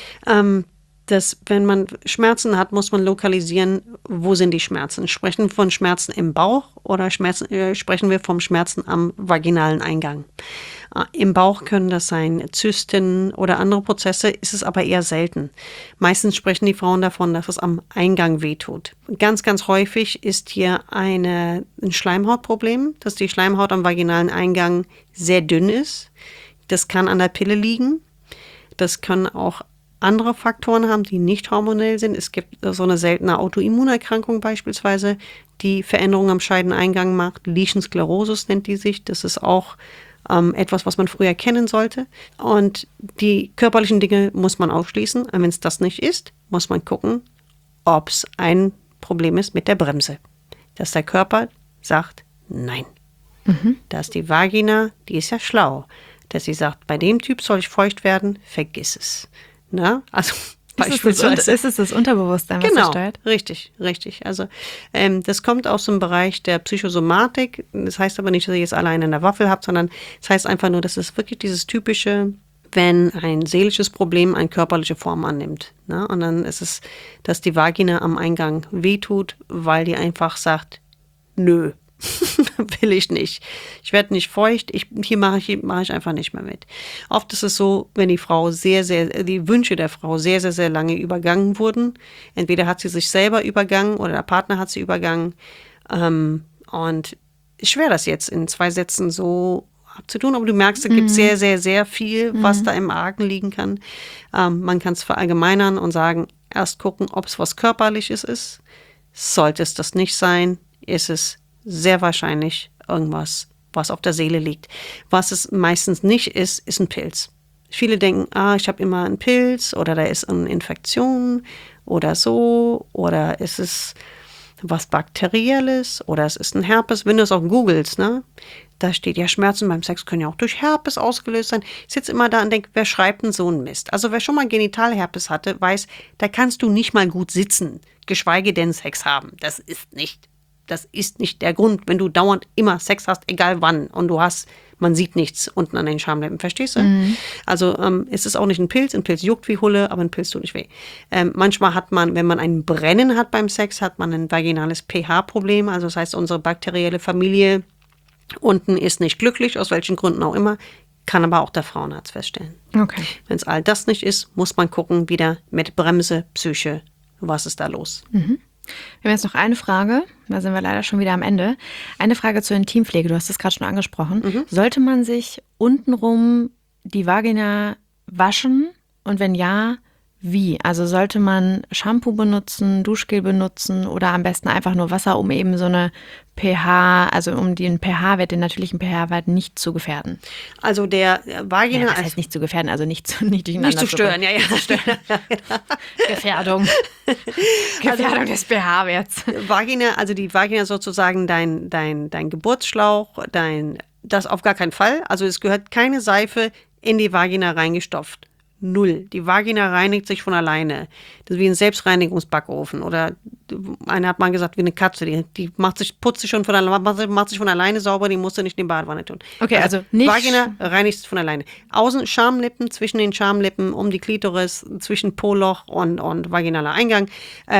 Wenn man Schmerzen hat, muss man lokalisieren, wo sind die Schmerzen. Sprechen wir von Schmerzen im Bauch oder sprechen wir vom Schmerzen am vaginalen Eingang? Im Bauch können das sein Zysten oder andere Prozesse, ist es aber eher selten. Meistens sprechen die Frauen davon, dass es am Eingang wehtut. Ganz, ganz häufig ist hier ein Schleimhautproblem, dass die Schleimhaut am vaginalen Eingang sehr dünn ist. Das kann an der Pille liegen. Das können auch andere Faktoren haben, die nicht hormonell sind. Es gibt so eine seltene Autoimmunerkrankung beispielsweise, die Veränderungen am Scheideneingang macht. Lichensklerosis nennt die sich. Das ist auch etwas, was man früher kennen sollte. Und die körperlichen Dinge muss man ausschließen. Und wenn es das nicht ist, muss man gucken, ob es ein Problem ist mit der Bremse. Dass der Körper sagt, nein. Dass die Vagina, die ist ja schlau, dass sie sagt, bei dem Typ soll ich feucht werden, vergiss es. Na? Also beispielsweise. Ist es das Unterbewusstsein, was das steuert? Richtig. Also das kommt aus dem Bereich der Psychosomatik. Das heißt aber nicht, dass ihr jetzt alleine in der Waffel habt, sondern das heißt einfach nur, dass es wirklich dieses typische, wenn ein seelisches Problem eine körperliche Form annimmt. Ne? Und dann ist es, dass die Vagina am Eingang wehtut, weil die einfach sagt, nö, will ich nicht. Ich werde nicht feucht, hier mache ich einfach nicht mehr mit. Oft ist es so, wenn die Wünsche der Frau sehr, sehr, sehr lange übergangen wurden. Entweder hat sie sich selber übergangen oder der Partner hat sie übergangen. Und schwer das jetzt in 2 Sätzen so abzutun, aber du merkst, es gibt sehr, sehr, sehr viel, was da im Argen liegen kann. Man kann es verallgemeinern und sagen, erst gucken, ob es was Körperliches ist. Sollte es das nicht sein, ist es sehr wahrscheinlich irgendwas, was auf der Seele liegt. Was es meistens nicht ist, ist ein Pilz. Viele denken, ich habe immer einen Pilz oder da ist eine Infektion oder so oder ist es was Bakterielles oder es ist ein Herpes. Wenn du es auch googelst, ne, da steht ja, Schmerzen beim Sex können ja auch durch Herpes ausgelöst sein. Ich sitze immer da und denke, wer schreibt denn so einen Mist? Also wer schon mal Genitalherpes hatte, weiß, da kannst du nicht mal gut sitzen, geschweige denn Sex haben. Das ist nicht der Grund, wenn du dauernd immer Sex hast, egal wann. Und man sieht nichts unten an den Schamlippen, verstehst du? Also ist es auch nicht ein Pilz juckt wie Hulle, aber ein Pilz tut nicht weh. Manchmal hat man, wenn man ein Brennen hat beim Sex, hat man ein vaginales pH-Problem. Also das heißt, unsere bakterielle Familie unten ist nicht glücklich, aus welchen Gründen auch immer, kann aber auch der Frauenarzt feststellen. Okay. Wenn es all das nicht ist, muss man gucken, wieder mit Bremse, Psyche, was ist da los? Wir haben jetzt noch eine Frage, da sind wir leider schon wieder am Ende. Eine Frage zur Intimpflege, du hast es gerade schon angesprochen. Sollte man sich untenrum die Vagina waschen und wenn ja, wie? Also sollte man Shampoo benutzen, Duschgel benutzen oder am besten einfach nur Wasser, um eben so eine also um den pH-Wert, den natürlichen pH-Wert nicht zu gefährden? Also der Vagina... Ja, das heißt nicht zu gefährden, also nicht durcheinander nicht zu stören, ja. Gefährdung. Gefährdung des pH-Werts. Die Vagina sozusagen dein Geburtsschlauch, das auf gar keinen Fall. Also es gehört keine Seife in die Vagina reingestopft. 0. Die Vagina reinigt sich von alleine. Das ist wie ein Selbstreinigungsbackofen. Oder einer hat mal gesagt, wie eine Katze. Die putzt sich schon macht sich von alleine sauber, die musst du nicht in die Badewanne tun. Okay, also nicht. Vagina reinigt sich von alleine. Außen Schamlippen, zwischen den Schamlippen, um die Klitoris, zwischen Po-Loch und vaginaler Eingang.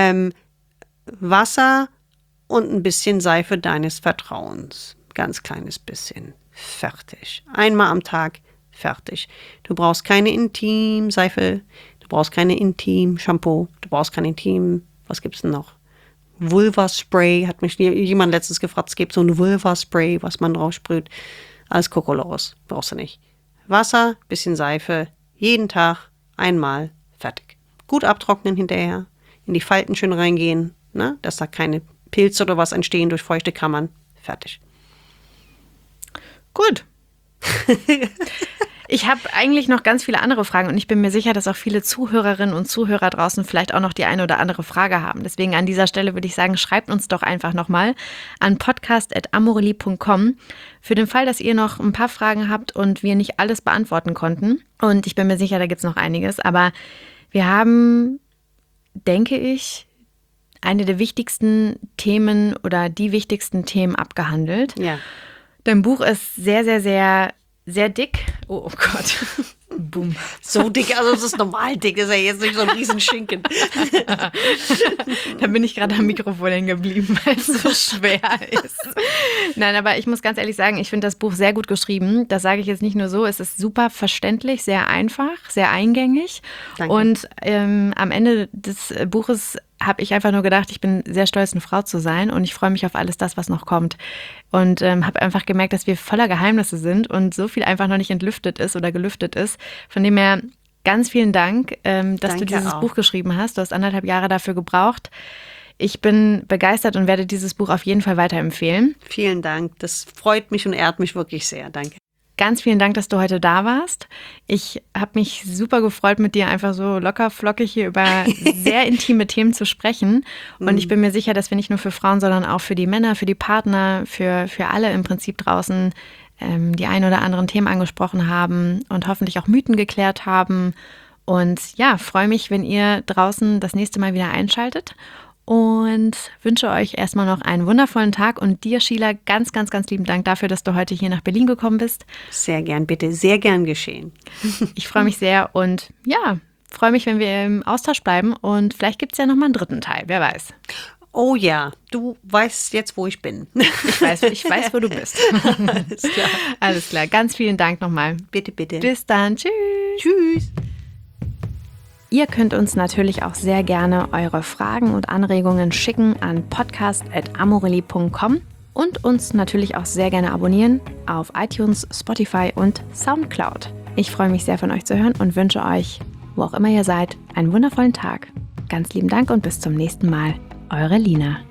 Wasser und ein bisschen Seife deines Vertrauens. Ganz kleines bisschen. Fertig. Einmal am Tag. Fertig. Du brauchst keine Intimseife, du brauchst keine Intim-Shampoo, du brauchst kein was gibt's denn noch? Vulva-Spray, hat mich jemand letztens gefragt, es gibt so ein Vulva-Spray, was man drauf sprüht. Alles Kokolores, brauchst du nicht. Wasser, bisschen Seife, jeden Tag, einmal, fertig. Gut abtrocknen hinterher, in die Falten schön reingehen, ne? Dass da keine Pilze oder was entstehen durch feuchte Kammern, fertig. Gut. Ich habe eigentlich noch ganz viele andere Fragen und ich bin mir sicher, dass auch viele Zuhörerinnen und Zuhörer draußen vielleicht auch noch die eine oder andere Frage haben. Deswegen an dieser Stelle würde ich sagen, schreibt uns doch einfach nochmal an podcast@amorelie.com für den Fall, dass ihr noch ein paar Fragen habt und wir nicht alles beantworten konnten. Und ich bin mir sicher, da gibt es noch einiges. Aber wir haben, denke ich, eine der wichtigsten Themen oder die wichtigsten Themen abgehandelt. Ja. Dein Buch ist sehr, sehr, sehr, sehr dick. Oh Gott. Boom. So dick, also es ist normal dick, ist ja jetzt nicht so ein Riesenschinken. Da bin ich gerade am Mikrofon hängen geblieben, weil es so schwer ist. Nein, aber ich muss ganz ehrlich sagen, ich finde das Buch sehr gut geschrieben. Das sage ich jetzt nicht nur so, es ist super verständlich, sehr einfach, sehr eingängig. Danke. Und am Ende des Buches habe ich einfach nur gedacht, ich bin sehr stolz, eine Frau zu sein und ich freue mich auf alles das, was noch kommt. Und habe einfach gemerkt, dass wir voller Geheimnisse sind und so viel einfach noch nicht entlüftet ist oder gelüftet ist. Von dem her ganz vielen Dank, dass du dieses Buch geschrieben hast. Du hast 1,5 Jahre dafür gebraucht. Ich bin begeistert und werde dieses Buch auf jeden Fall weiterempfehlen. Vielen Dank. Das freut mich und ehrt mich wirklich sehr. Danke. Ganz vielen Dank, dass du heute da warst. Ich habe mich super gefreut, mit dir einfach so locker flockig hier über sehr intime Themen zu sprechen. Und ich bin mir sicher, dass wir nicht nur für Frauen, sondern auch für die Männer, für die Partner, für alle im Prinzip draußen die ein oder anderen Themen angesprochen haben und hoffentlich auch Mythen geklärt haben Und ja, freue mich, wenn ihr draußen das nächste Mal wieder einschaltet und wünsche euch erstmal noch einen wundervollen Tag. Und dir, Sheila, ganz, ganz, ganz lieben Dank dafür, dass du heute hier nach Berlin gekommen bist. Sehr gern, bitte. Sehr gern geschehen. Ich freue mich sehr und ja, freue mich, wenn wir im Austausch bleiben. Und vielleicht gibt es ja nochmal einen dritten Teil, wer weiß. Oh ja, du weißt jetzt, wo ich bin. Ich weiß, wo du bist. Alles klar. Alles klar. Ganz vielen Dank nochmal. Bitte, bitte. Bis dann. Tschüss. Tschüss. Ihr könnt uns natürlich auch sehr gerne eure Fragen und Anregungen schicken an podcast@amorelie.com und uns natürlich auch sehr gerne abonnieren auf iTunes, Spotify und Soundcloud. Ich freue mich sehr, von euch zu hören und wünsche euch, wo auch immer ihr seid, einen wundervollen Tag. Ganz lieben Dank und bis zum nächsten Mal. Eure Lina.